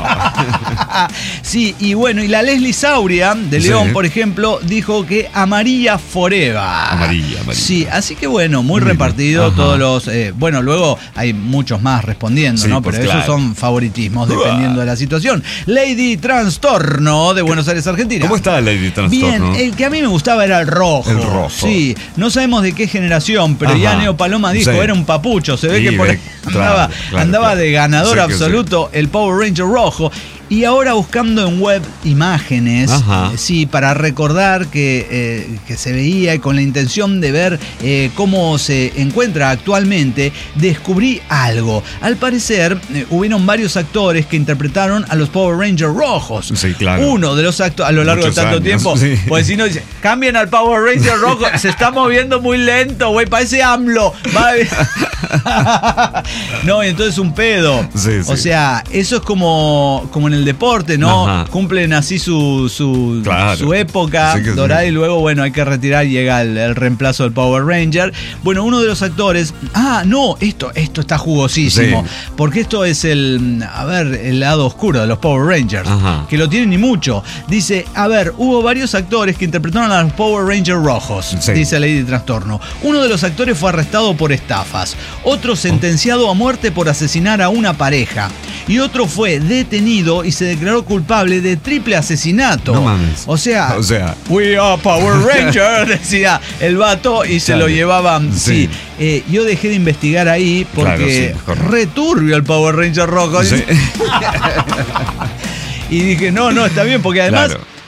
Sí, y bueno, y la Leslie Sauria de León, sí. por ejemplo, dijo que amarilla forever. Amarilla, amarilla. Sí, así que bueno, muy, muy repartido Ajá. todos los... Eh, bueno, luego hay muchos más respondiendo, sí, ¿no? Pero pues esos claro. son favoritismos dependiendo uh. de la situación. Lady Trastorno de Buenos Aires, Argentina. ¿Cómo está Lady Trastorno? Bien, el que a mí me gustaba era el rojo. El rojo. Sí, no sabemos de qué generación, pero Ajá. ya Neo Paloma dijo, sí. era un papucho. Se ve sí, que por ahí andaba, claro, claro, andaba claro. de ganador sí, absoluto sí. el Power Ranger rojo. Y ahora buscando en web imágenes, eh, sí, para recordar que, eh, que se veía y con la intención de ver eh, cómo se encuentra actualmente, descubrí algo. Al parecer, eh, hubieron varios actores que interpretaron a los Power Rangers rojos. Sí, claro. Uno de los actores, a lo largo Muchos de tanto años, tiempo, sí. pues si no dice, cambien al Power Ranger rojo, se está moviendo muy lento, güey, parece AMLO. No, y entonces un pedo. Sí, sí. O sea, eso es como, como en el deporte, ¿no? Ajá. Cumplen así su, su, claro. su época sí dorada sí. y luego, bueno, hay que retirar y llega el, el reemplazo del Power Ranger. Bueno, uno de los actores... Ah, no, esto, esto está jugosísimo. Sí. Porque esto es el, a ver, el lado oscuro de los Power Rangers. Ajá. Que lo tienen y mucho. Dice, a ver, hubo varios actores que interpretaron a los Power Rangers rojos. Sí. Dice Lady Trastorno. Uno de los actores fue arrestado por estafas. Otro sentenciado a muerte por asesinar a una pareja. Y otro fue detenido y se declaró culpable de triple asesinato. No mames. O sea, o sea, we are Power Rangers, decía el vato y se claro. lo llevaban. Sí. sí. Eh, yo dejé de investigar ahí porque claro, sí, returbio el Power Ranger rojo. Sí. Y dije, no, no, está bien, porque además... Claro.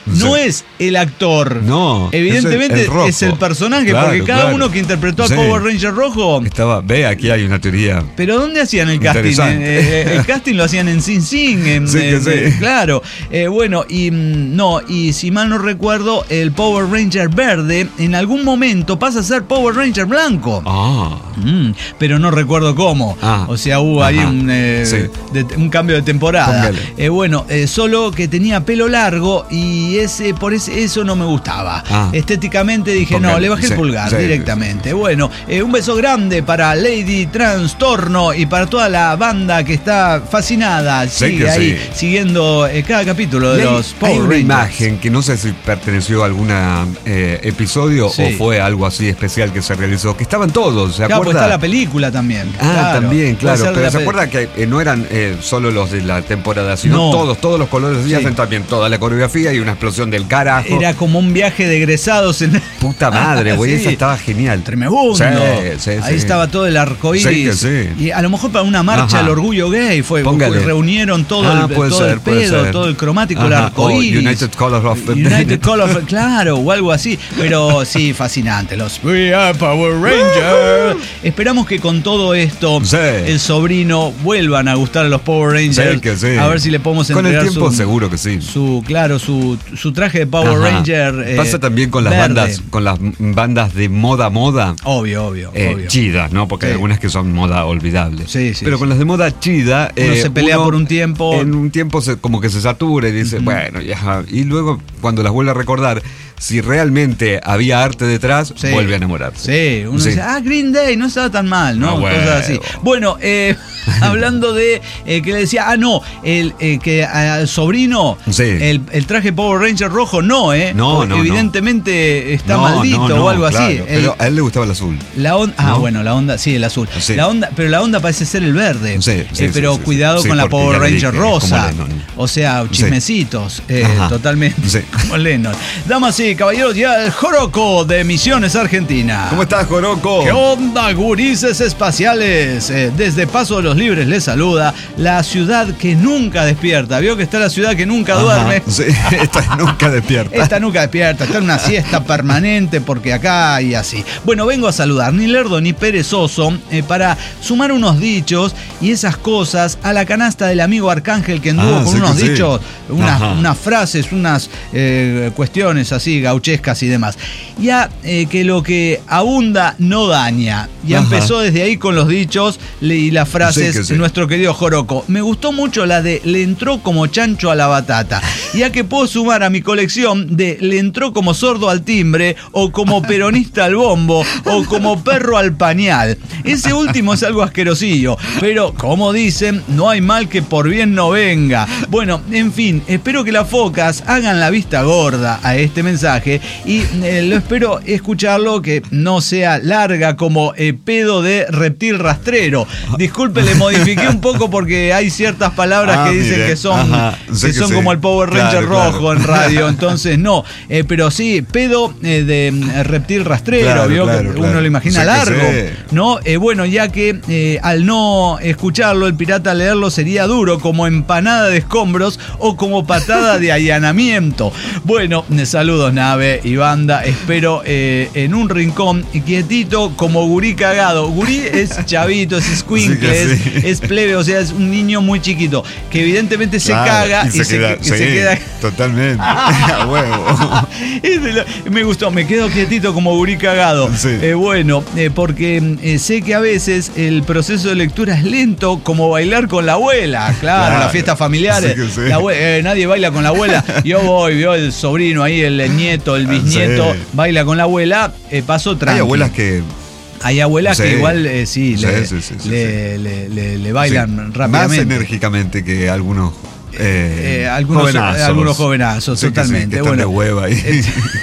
no sí. es el actor. No. Evidentemente es el, el es el personaje, claro, porque cada claro. uno que interpretó al sí. Power Ranger rojo. Estaba, ve, aquí hay una teoría. Pero ¿dónde hacían el casting? Interesante. Eh, el casting lo hacían en Sing Sing. En, Sí, que en, sí. eh, claro. Eh, bueno, y mm, no, y si mal no recuerdo, el Power Ranger verde en algún momento pasa a ser Power Ranger blanco. Ah. Mm, pero no recuerdo cómo. Ah. O sea, hubo ahí Ajá. un, eh, Sí. de, un cambio de temporada. Póngale. Eh, bueno, eh, solo que tenía pelo largo y ese por ese, eso no me gustaba. Ah. Estéticamente dije, Póngale. no, le bajé Sí, el pulgar sí, directamente. Bueno, eh, un beso grande para Lady Trastorno y para toda la banda que está fascinada. Sí Sigue que ahí sí. siguiendo eh, cada capítulo de Y hay, los hay Power una Rangers. imagen que no sé si perteneció a algún eh, episodio Sí. o fue algo así especial que se realizó, que estaban todos, ¿se Claro, pues acuerda? está la película también. Ah, Claro, también, puede claro. ser de Pero la se pe- acuerda que eh, no eran eh, solo los de la temporada, sino No. todos, todos los colores y Sí. hacen también toda la coreografía y una explosión del carajo. Era como un viaje de egresados en. Puta madre, güey, Sí. esa estaba genial. Tremebundo. Sí, sí, Ahí sí. estaba todo el arco iris. Sí, que sí. Y a lo mejor para una marcha Ajá. al orgullo gay fue. Póngale. Reunieron todo Ah, el, puede todo ser, el puede pedo, ser. todo el cromático, el Ajá. arco O iris. United Colors of the United Colors, claro, o algo así. Pero sí, fascinante. Los We Are Power Rangers. Esperamos que con todo esto Sí. el sobrino vuelvan a gustar a los Power Rangers. Sí, que sí. A ver si le podemos Con el entregar tiempo su, seguro que sí. su, claro, su, su traje de Power Ajá. Ranger. eh, Pasa también con las verde. bandas, con las bandas de moda moda. Obvio, obvio, Eh, obvio. chidas, ¿no? Porque Sí. hay algunas que son moda olvidable. Sí, sí, Pero sí. con las de moda chida. Uno se pelea por un tiempo. En un tiempo se- como que se satura y dice, bueno, ya. Y luego, cuando las vuelve a recordar, si realmente había arte detrás, Sí. vuelve a enamorarse. Sí, uno Sí. dice, ah, Green Day, no estaba tan mal, ¿no? Ah, bueno. Cosas así. Bueno, eh, hablando de eh, que le decía, ah, no, el eh, que al sobrino, Sí. el, el traje Power Ranger rojo, no, ¿eh? No, Porque no, no. evidentemente está No, maldito no, no, o algo claro, así. El- Pero a él le gustaba el azul. la onda, ah, ¿no? bueno, la onda, sí, el azul. Sí. La onda, pero la onda parece ser el verde. Sí, sí, Eh, pero sí, sí, cuidado sí, con la porque Power ya le Ranger dije, es como rosa. Lennon. O sea, chismecitos, eh, Ajá. totalmente. Sí. Como Lennon. Damas y caballeros, ya el Joroco de Misiones, Argentina. ¿Cómo estás, Joroco? ¿Qué onda, gurises espaciales? Eh, desde Paso de los Libres les saluda la ciudad que nunca despierta. ¿Vio que está la ciudad que nunca Ajá. duerme? Sí, esta nunca despierta. Esta nunca despierta, está en una siesta permanente porque acá y así. Bueno, vengo a saludar, ni lerdo ni perezoso, eh, para sumar unos dichos y esas cosas a la canasta del amigo Arcángel que anduvo Ah, con sí unos que sí. dichos, unas, Ajá. unas frases, unas eh, cuestiones así gauchescas y demás. Ya eh, que lo que abunda no daña. Ya Ajá. empezó desde ahí con los dichos le- y las frases Sí que sí. nuestro querido Joroco. Me gustó mucho la de le entró como chancho a la batata, ya que puedo sumar a mi colección de le entró como sordo al timbre, o como peronista al bombo, o como perro al pañal. Ese último es algo asquerosillo, pero como dicen, no hay mal que por bien no venga. Bueno, en fin, espero que las focas hagan la vista gorda a este mensaje y eh, lo espero escucharlo, que no sea larga como eh, pedo de reptil rastrero. Disculpe, le modifiqué un poco porque hay ciertas palabras Ah, que dicen mire. que son, Ajá. Sí que que son sí. como el Power Ranger Claro, rojo claro. en radio, entonces no. Eh, pero sí, pedo eh, de mm, reptil rastrero, Claro, ¿vio? claro, Que claro. uno lo imagina Sí que largo, sí. ¿no? Eh, bueno, ya que eh, al no escucharlo, el pirata leerlo sería duro, como empanada de escombros o como patada de allanamiento. Bueno, eh, saludos, nave y banda. Espero eh, en un rincón y quietito como gurí cagado. Gurí es chavito, es squinkle, Sí que sí. es, es plebe, o sea, es un niño muy chiquito que evidentemente se Claro, caga y, y se, queda, y sí, se queda. totalmente. A huevo. Es de lo- me gustó, me quedo quietito como gurí cagado. Sí. Eh, bueno, eh, porque eh, sé que a veces el proceso de lectura es lento, como bailar con la abuela. Claro, Claro. en las fiestas familiares. Sí que sí. La abue- eh, nadie baila con la abuela. Yo voy, veo el sobrino ahí, el nieto, el bisnieto, Sí. baila con la abuela, eh, paso tranqui. Hay abuelas que Hay abuelas Sí. que igual eh, sí, Sí, le, sí, sí, sí, le, le- le- le bailan sí, más rápidamente. enérgicamente que algunos eh, Eh, algunos jovenazos. algunos jovenazos, Sí que sí, totalmente. que están Bueno, de hueva ahí. eh,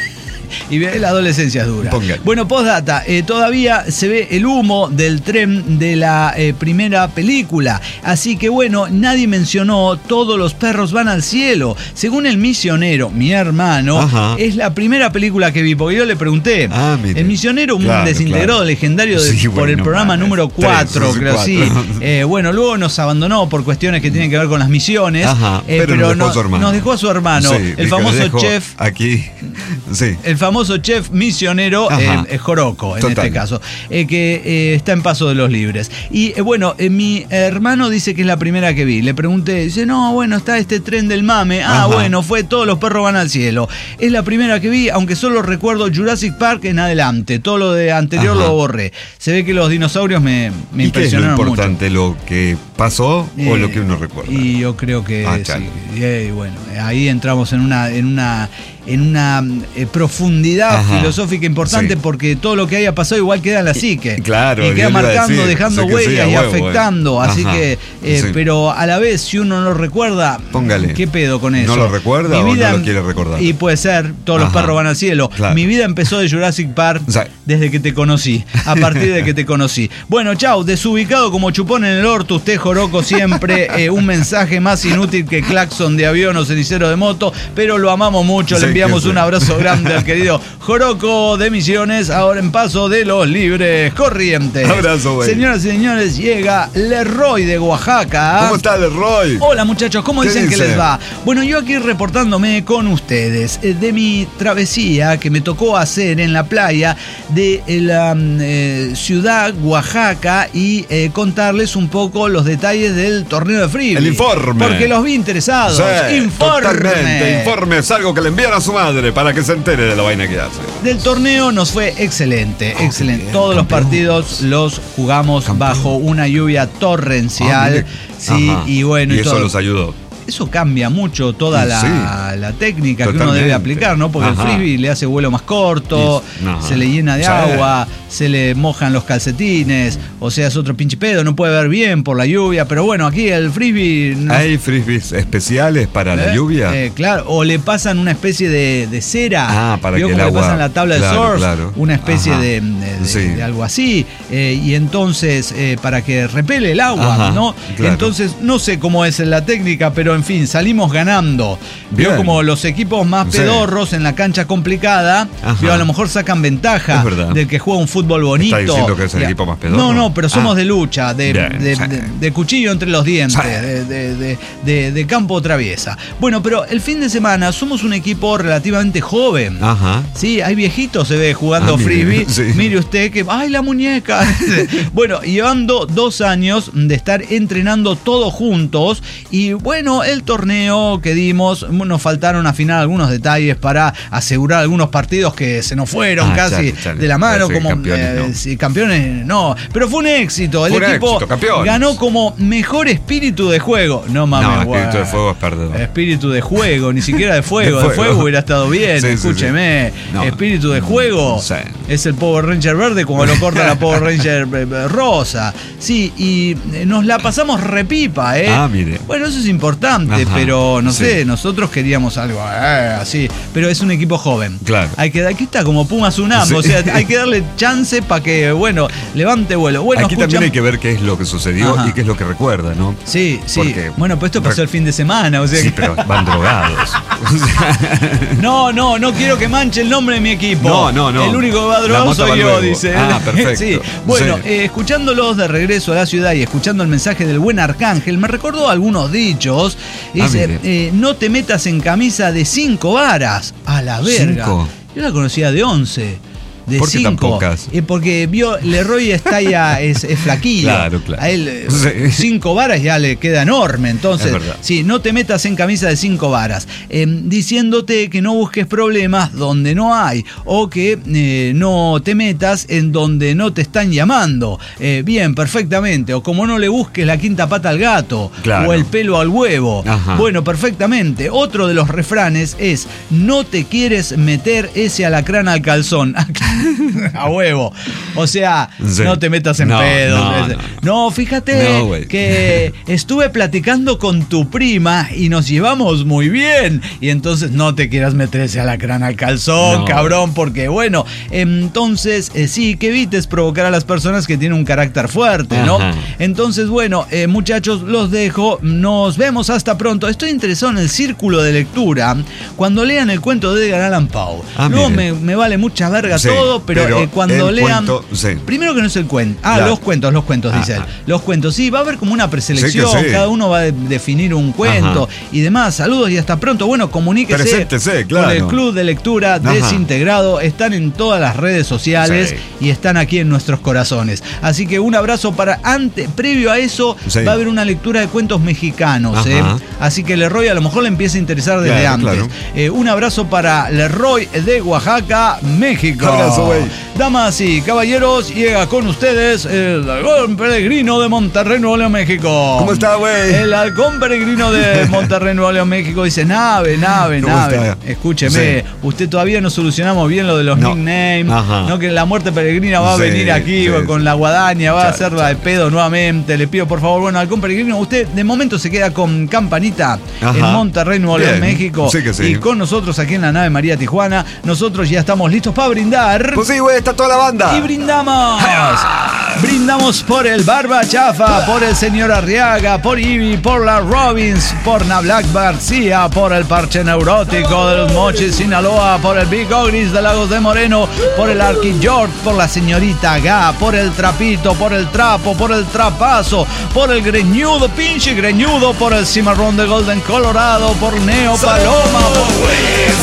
y la adolescencia es dura. Póngale. Bueno, postdata, eh, todavía se ve el humo del tren de la eh, primera película. Así que bueno, nadie mencionó Todos los perros van al cielo. Según El Misionero, mi hermano, Ajá. es la primera película que vi, porque yo le pregunté. Ah, mire. El Misionero, un Claro, desintegrado claro. legendario de, Sí, por bueno, el programa mames. número cuatro, Tres, creo, cuatro. sí. Eh, bueno, luego nos abandonó por cuestiones que tienen que ver con las misiones. Ajá, eh, pero, nos dejó no- a su hermano. nos dejó a su hermano, Sí, el dijo, famoso "Les dejo chef. Aquí, sí. El famoso chef misionero, Ajá. eh, Joroco, en Total. este caso, eh, que eh, está en Paso de los Libres. Y eh, bueno, eh, mi hermano dice que es la primera que vi. Le pregunté, dice, no, bueno, está este tren del mame. Ah, Ajá. bueno, fue Todos los perros van al cielo. Es la primera que vi, aunque solo recuerdo Jurassic Park en adelante. Todo lo de anterior Ajá. lo borré. Se ve que los dinosaurios me, me ¿Y qué es lo impresionaron mucho. importante? ¿Lo que pasó o Eh, lo que uno recuerda? Y yo creo que Ah, sí. chale. Y, eh, bueno, ahí entramos en una, en una, en una eh, profundidad Ajá. filosófica importante, Sí. porque todo lo que haya pasado igual queda en la psique. claro, y yo queda le iba a marcando, decir, dejando sé que huellas sí, a y huevo, afectando. eh. Así Ajá. que, eh, Sí. pero a la vez, si uno no recuerda, Póngale. ¿qué pedo con eso? ¿No lo recuerda Mi o vida- no lo quiere recordar? Y puede ser, Todos los Ajá. perros van al cielo. Claro. Mi vida empezó de Jurassic Park O sea, desde que te conocí, a partir de que te conocí. Bueno, chau, desubicado como chupón en el orto, usted Joroco siempre, eh, un mensaje más inútil que claxon de avión o cenicero de moto, pero lo amamos mucho, Sí, le enviamos que sí. un abrazo grande al querido Joroco de Misiones, ahora en Paso de los Libres Corrientes. Abrazo, güey. Señoras y señores, llega Leroy de Oaxaca. ¿Cómo está Leroy? Hola muchachos, ¿cómo ¿Qué dicen que dice? les va? Bueno, yo aquí reportándome con ustedes eh, de mi travesía que me tocó hacer en la playa de la mm, eh, ciudad Oaxaca y eh, contarles un poco los detalles del torneo de frisbee. El informe. Porque los vi interesados. Sí, informe. Totalmente. Informe es algo que le envían a su madre para que se entere de la vaina que hace. Del torneo nos fue excelente, Oh, excelente. bien, Todos los campeón. partidos los jugamos Campeón. bajo una lluvia torrencial. Ah, mire. sí, Ajá. y bueno, y y eso todo. los ayudó. Eso cambia mucho toda Sí, la, sí. la técnica que uno Totalmente. debe aplicar, ¿no? Porque Ajá. el frisbee le hace vuelo más corto, Y- ajá. se le llena de Sí. agua, se le mojan los calcetines, o sea, es otro pinche pedo, no puede ver bien por la lluvia, pero bueno, aquí el frisbee... no- ¿Hay frisbees especiales para la ¿Eh? lluvia? Eh, claro, o le pasan una especie de, de cera. Ah, para ¿Vio que el cómo agua- le pasan la tabla claro, de surf? claro. Una especie Ajá. de, de- de- Sí. de algo así. eh, y entonces, eh, para que repele el agua, Ajá, ¿no? claro. Entonces, no sé cómo es la técnica, pero en fin, salimos ganando. Vio Bien. como los equipos más Sí. pedorros en la cancha complicada, Ajá. vio, a lo mejor sacan ventaja Es verdad. del que juega un fútbol bonito. ¿Está diciendo que es el Ya. equipo más pedorro? No, no, pero somos Ah. de lucha, de, Bien, de- sí. de- de cuchillo entre los dientes, Sí. de, de- de- de- de campo traviesa. Bueno, pero el fin de semana somos un equipo relativamente joven. Ajá. Sí, hay viejitos se ve jugando Ah, mire, frisbee. sí. Mire usted que. ¡Ay, la muñeca! Bueno, llevando dos años de estar entrenando todos juntos. Y bueno, el torneo que dimos, nos faltaron afinar algunos detalles para asegurar algunos partidos que se nos fueron Ah, casi chale, chale. de la mano. Parece que Como campeones, eh, no. sí, campeones, no. Pero fue un éxito. El Fue un equipo éxito, campeones. ganó como mejor espíritu de juego. No mames, No, espíritu guau. de fuego es perdedor. Espíritu de juego, ni siquiera de fuego. De De fuego, fuego. hubiera estado bien, Sí, sí, escúcheme. sí. No. Espíritu de juego Sí. es el Power Ranger verde como lo corta la Power Ranger eh, eh, rosa. Sí, y eh, nos la pasamos repipa, ¿eh? Ah, mire. Bueno, eso es importante, Ajá, pero no sí. sé, nosotros queríamos algo eh, así. Pero es un equipo joven. Claro. Hay que, aquí está como Puma Tsunami, Sí. o sea, hay que darle chance para que, bueno, levante vuelo. Bueno, Aquí también escucham- hay que ver qué es lo que sucedió Ajá. y qué es lo que recuerda, ¿no? Sí, sí. Porque- Bueno, pues esto pasó el fin de semana, o sea Sí, que- pero van drogados. No, no, no quiero que manche el nombre de mi equipo. No, no, no. El único que va La drogado mota soy va yo, luego. dice. Ah, perfecto. Sí. Bueno, Sí. eh, escuchándolos de regreso a la ciudad y escuchando el mensaje del buen Arcángel, me recordó algunos dichos. Dice, Ah, mire. eh, no te metas en camisa de cinco varas. A la verga. Cinco. Yo la conocía de once. De ¿Por qué tan cinco. pocas? Eh, porque vio, Leroy está ya, es, es flaquillo. Claro, claro. A él eh, Sí. cinco varas ya le queda enorme. Entonces, Es verdad. sí, no te metas en camisa de cinco varas. Eh, diciéndote que no busques problemas donde no hay. O que eh, no te metas en donde no te están llamando. Eh, bien, perfectamente. O como no le busques la quinta pata al gato. Claro. O el pelo al huevo. Ajá. Bueno, perfectamente. Otro de los refranes es: no te quieres meter ese alacrán al calzón. A huevo. O sea, Sí. no te metas en No, pedos. no, no, No, fíjate No, güey. que estuve platicando con tu prima y nos llevamos muy bien. Y entonces no te quieras meter ese alacrán al calzón, No. cabrón, porque bueno, entonces eh, sí, que evites provocar a las personas que tienen un carácter fuerte, ¿no? Ajá. Entonces, bueno, eh, muchachos, los dejo. Nos vemos hasta pronto. Estoy interesado en el círculo de lectura. Cuando lean el cuento de Edgar Allan Poe. Ah, Luego mire. me, me vale mucha verga Sí, todo, pero, pero eh, cuando el lean. cuento, sí. Primero que no es el cuento. Ah, La- los cuentos, los cuentos, dice él. Ajá. Los cuentos. Sí, va a haber como una preselección. Sí que sí. Cada uno va a de- definir un cuento Ajá. y demás. Saludos y hasta pronto. Bueno, comuníquese Preséntese, claro. con el Club de Lectura Ajá. Desintegrado. Están en todas las redes sociales Sí. y están aquí en nuestros corazones. Así que un abrazo para antes, previo a eso, Sí. va a haber una lectura de cuentos mexicanos. Ajá. ¿eh? Así que Leroy a lo mejor le empieza a interesar desde Claro, antes. claro. Eh, un abrazo para Leroy de Oaxaca, México. Abrazo, güey. Damas y caballeros, llega con ustedes el halcón peregrino de Monterrey, Nuevo León, México. ¿Cómo está, güey? El halcón peregrino de Monterrey, Nuevo León, México dice nave, nave, ¿Cómo nave. está? Escúcheme, Sí. usted todavía no solucionamos bien lo de los No. nicknames. Ajá. No, que la muerte peregrina va a Sí, venir aquí sí, con sí. la guadaña, va a Chao, hacerla de pedo nuevamente. Le pido por favor, bueno, halcón peregrino, usted de momento se queda con Campanita Ajá. en Monterrey, Nuevo León, Bien. México. Sí que sí. Y con nosotros aquí en la nave María Tijuana. Nosotros ya estamos listos para brindar. Pues sí, güey, está toda la banda. Y brindamos. Brindamos por el Barba Chafa, por el señor Arriaga, por Ivy, por la Robbins, por Nablack García, por el Parche Neurótico de los Mochis, Sinaloa, por el Big Ogris de Lagos de Moreno, por el Arqui George, por la señorita Gá, por el Trapito, por el Trapo, por el Trapazo, por el Greñudo, pinche Greñudo, por el Cimarrón de Golden Colorado, por Neo Paloma, por...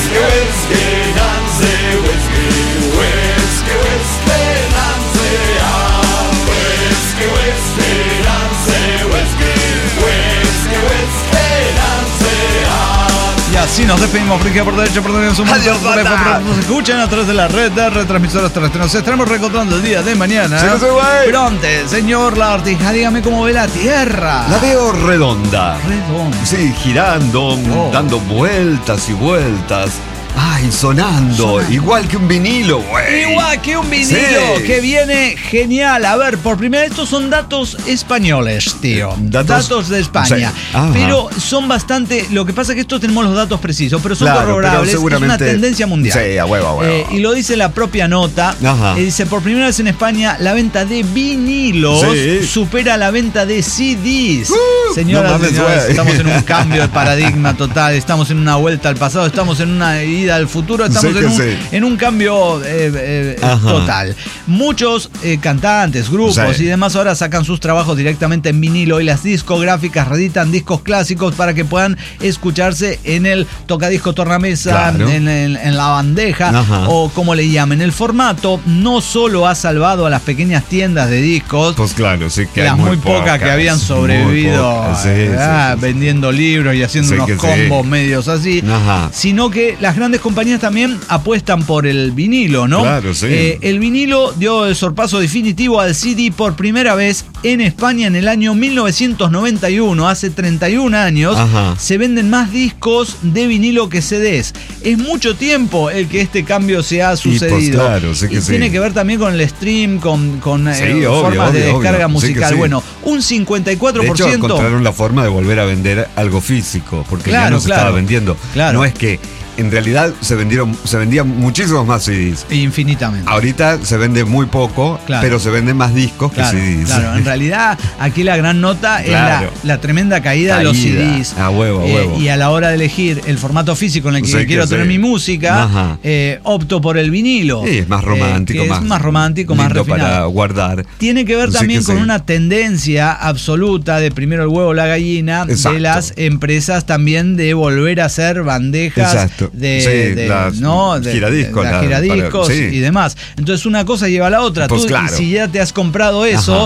Y así nos despedimos, porque por derecho, por derecho, somos Adiós, por F, banda. nos escuchan a través de la red de retransmisoras terrestres. Nos estaremos reencontrando el día de mañana. Sí, sí, güey. Pronte, señor Lartija, dígame cómo ve la Tierra. La veo redonda. Redondo. Sí, girando, Oh. dando vueltas y vueltas. Ay, sonando. Sonando. Igual que un vinilo, güey. Igual que un vinilo Sí. que viene genial. A ver, por primera vez, estos son datos españoles, tío. Datos- Datos, de España. Sí. Ajá. Pero son bastante. Lo que pasa es que estos tenemos los datos precisos, pero son Claro, pero corroborables. seguramente- Es una tendencia mundial. Sí, a huevo, a huevo. Eh, y lo dice la propia nota. Ajá. Eh, dice: por primera vez en España, la venta de vinilos Sí. supera la venta de C Ds. Uh, Señoras no mames, y señores, güey. estamos en un cambio de paradigma total. Estamos en una vuelta al pasado, estamos en una ida al futuro, estamos Sí en que un, sí. en un cambio eh, eh, Ajá. total. Muchos eh, cantantes, grupos Sí. y demás ahora sacan sus trabajos directamente en vinilo y las discográficas reeditan discos clásicos para que puedan escucharse en el tocadisco tornamesa, Claro. en, en- en la bandeja Ajá. o como le llamen. El formato no solo ha salvado a las pequeñas tiendas de discos, Pues claro, sí que hay las muy pocas que habían muy sobrevivido pocas, sí, sí, ah, sí, sí. vendiendo libros y haciendo Sí unos que sí. combos medios así, Ajá. sino que las grandes compañías también apuestan por el vinilo, ¿no? Claro, sí. Eh, el vinilo dio el sorpaso definitivo al C D por primera vez en España en el año mil novecientos noventa y uno, hace treinta y un años. Ajá. Se venden más discos de vinilo que C Ds. Es mucho tiempo el que este cambio se ha pues, sucedido. claro, sí que Y sí. tiene que ver también con el stream, con, con eh, Sí, obvio, formas de obvio, descarga obvio. Sí que musical. sí. Bueno, un cincuenta y cuatro De por hecho, ciento. encontraron la forma de volver a vender algo físico, porque ya Claro, no se claro. estaba vendiendo. Claro. No es que en realidad se vendieron, se vendían muchísimos más C Ds. Infinitamente. Ahorita se vende muy poco, Claro. pero se venden más discos Claro, que C Ds. claro, en realidad aquí la gran nota Claro. es la, la tremenda caída, de los C Caída. Ds. A huevo, a Eh, huevo. y a la hora de elegir el formato físico en el que Sí que quiero sí. tener mi música, Ajá. eh, opto por el vinilo. Sí, es más eh, romántico, que más, es más romántico, más lindo refinado. para guardar. Tiene que ver Sí también que con sí. una tendencia absoluta de primero el huevo, la gallina, de Exacto. las empresas también de volver a hacer bandejas Exacto. de, Sí, de- las ¿no? de, giradiscos, de- las la- giradiscos para- sí. y demás. Entonces una cosa lleva a la otra. Pues Tú, claro. si ya te has comprado eso, Ajá.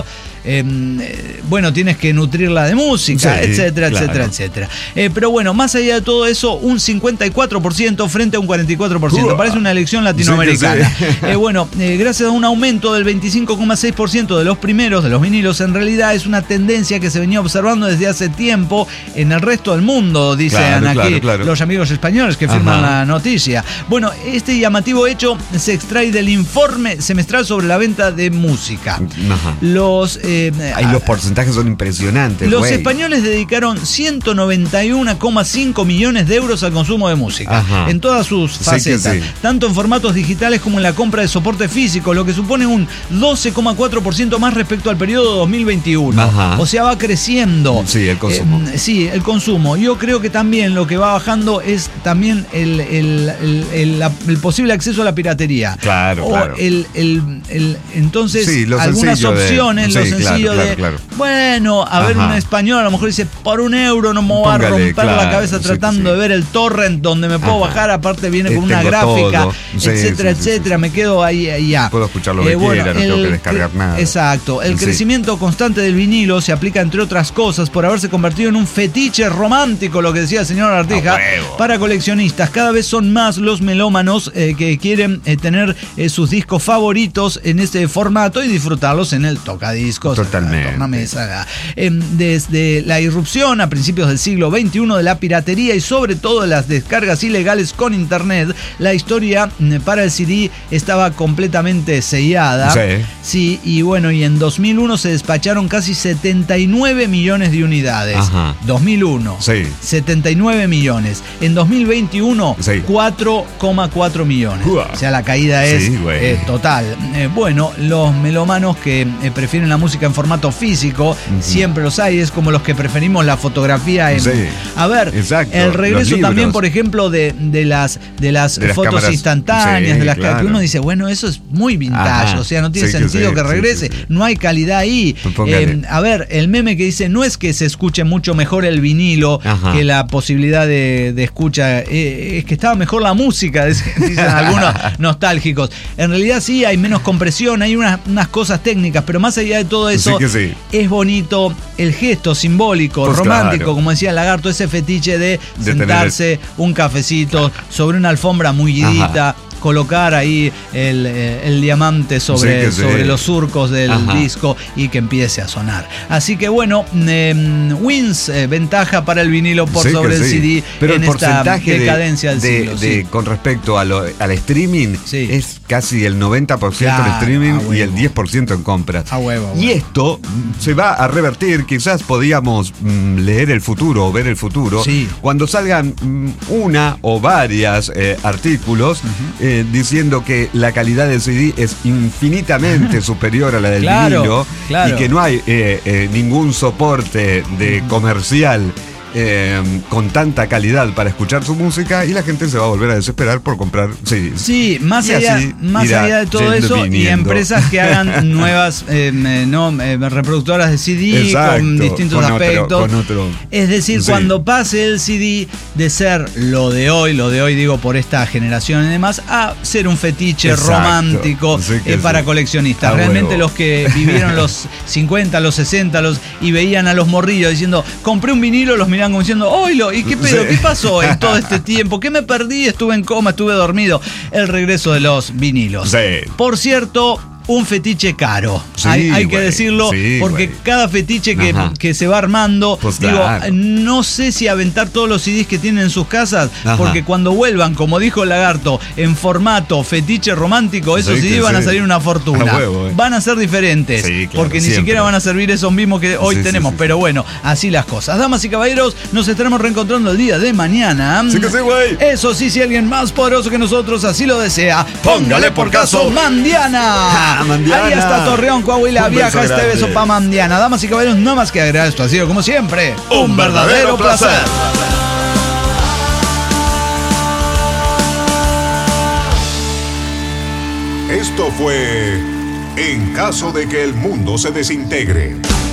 eh, bueno, tienes que nutrirla de música, Sí, etcétera, claro. etcétera, etcétera. Eh, pero bueno, más allá de todo eso, un cincuenta y cuatro por ciento frente a un cuarenta y cuatro por ciento. Uah. Parece una elección latinoamericana. Sí, sí. Eh, bueno, eh, gracias a un aumento del veinticinco coma seis por ciento de los primeros, de los vinilos, en realidad es una tendencia que se venía observando desde hace tiempo en el resto del mundo, dicen Claro, aquí claro, claro. los amigos españoles que firman Ajá. la noticia. Bueno, este llamativo hecho se extrae del informe semestral sobre la venta de música. Ajá. Los, eh, Ay, los porcentajes son impresionantes, los güey. españoles dedicaron ciento noventa y uno coma cinco millones de euros al consumo de música, Ajá. en todas sus Sí que facetas, sí. tanto en formatos digitales como en la compra de soporte físico, lo que supone un doce coma cuatro por ciento más respecto al periodo dos mil veintiuno. Ajá. O sea, va creciendo. Sí, el consumo. Eh, sí, el consumo. Yo creo que también lo que va bajando es también el, el- el- el- la- el posible acceso a la piratería. Claro, o claro. El, el- el- entonces, Sí, lo algunas sencillo de- opciones, lo sí, claro, sencillo claro, de, claro. bueno, a ver, Ajá. un español a lo mejor dice, por un euro no me voy a Póngale, romper la claro, cabeza sí, tratando sí. de ver el torrent donde me puedo Ajá. bajar, aparte viene Eh, con una tengo gráfica, todo. Sí, etcétera, sí, sí, etcétera, sí. me quedo ahí, ahí ya. Puedo escuchar lo que quiera, no tengo que el descargar cre- nada. Exacto, el Sí. crecimiento constante del vinilo se aplica entre otras cosas por haberse convertido en un fetiche romántico, lo que decía el señor Arteja, A huevo. para coleccionistas. Cada vez son más los melómanos eh, que quieren eh, tener eh, sus discos favoritos en este formato y disfrutarlos en el tocadiscos, Totalmente. en la tornamesa. Eh, desde la irrupción a principios del siglo veintiuno de la piratería y sobre todo de las descargas ilegales con internet, la historia mm, para el C D estaba completamente sellada. Sí. Sí, y bueno, y en dos mil uno se despacharon casi setenta y nueve millones de unidades. Ajá. dos mil uno. Sí. setenta y nueve millones. En dos mil veintiuno, Sí. cuatro coma cuatro millones. Uah. O sea, la caída es Sí, güey. eh, total. Eh, bueno, los melómanos que eh, prefieren la música en formato físico, siempre los hay, es como los que preferimos la fotografía en... Sí. A ver, Exacto, el los regreso libros. también, por ejemplo, de, de las, de las De las fotos cámaras. instantáneas, Sí, de las claro. que uno dice, bueno, eso es muy vintage, Ajá. o sea, no tiene Sí que sentido sí, que sí, regrese, sí, sí. no hay calidad ahí. Pues póngale. Eh, a ver, el meme que dice, no es que se escuche mucho mejor el vinilo Ajá. que la posibilidad de, de escucha, eh, es que estaba mejor la música, dicen dicen algunos nostálgicos. En realidad sí, hay menos compresión, hay unas, unas cosas técnicas, pero más allá de todo eso, Sí que sí. es bonito el gesto simbólico, Pues romántico, claro. como decía el Lagarto, ese fetiche de, De sentarse, un cafecito sobre una alfombra mullidita, colocar ahí el, eh, el diamante sobre, Sí que sí. sobre los surcos del Ajá. disco y que empiece a sonar. Así que bueno, eh, wins, eh, ventaja para el vinilo por Sí que sobre el sí. C D Pero en el esta porcentaje de- decadencia del de, siglo. de- sí. con respecto a lo- al streaming Sí. es casi el noventa por ciento Claro, en streaming a huevo. y el diez por ciento en compras. A huevo, a huevo. Y esto mm, se va a revertir, quizás podíamos mm, leer el futuro o ver el futuro, Sí. cuando salgan mm, una o varias eh, artículos eh, diciendo que la calidad del C D es infinitamente superior a la del Claro, vinilo claro. y que no hay eh, eh, ningún soporte de comercial eh, con tanta calidad para escuchar su música y la gente se va a volver a desesperar por comprar C Ds. Sí, más Y allá, así más irá allá de todo yendo, eso, y viniendo. empresas que hagan nuevas eh, eh, no, eh, reproductoras de C D Exacto, con distintos con otro- aspectos. con otro- Es decir, Sí. cuando pase el C D de ser lo de hoy, lo de hoy digo por esta generación y demás, a ser un fetiche Exacto, romántico sí que eh, para sí. coleccionistas. A Realmente huevo. los que vivieron los cincuenta, los sesenta los, y veían a los morrillos diciendo, compré un vinilo, los miraban como diciendo, oilo, ¿y qué pedo? Sí. ¿Qué pasó en todo este tiempo? ¿Qué me perdí? Estuve en coma, estuve dormido. El regreso de los vinilos. Sí. Por cierto, un fetiche caro. Sí, hay hay que güey, decirlo, sí, porque güey. cada fetiche que, Ajá. que se va armando, Pues digo, claro. no sé si aventar todos los C Ds que tienen en sus casas, Ajá. porque cuando vuelvan, como dijo el Lagarto, en formato fetiche romántico, esos Sí C que D van a sí. salir una fortuna. A huevo, eh. Van a ser diferentes, Sí, claro, porque ni siempre. siquiera van a servir esos mismos que hoy Sí, sí, tenemos. sí, pero bueno, así las cosas. Damas y caballeros, nos estaremos reencontrando el día de mañana. Sí que sí, güey. Eso sí, si alguien más poderoso que nosotros así lo desea, Póngale por caso. Mandiana. Ah, Mandiana. Ahí está Torreón, Coahuila. Un beso Viaja este grande. beso para Mandiana. Damas y caballeros, no más que agregar, esto ha sido como siempre Un verdadero placer. Esto fue En caso de que el mundo se desintegre.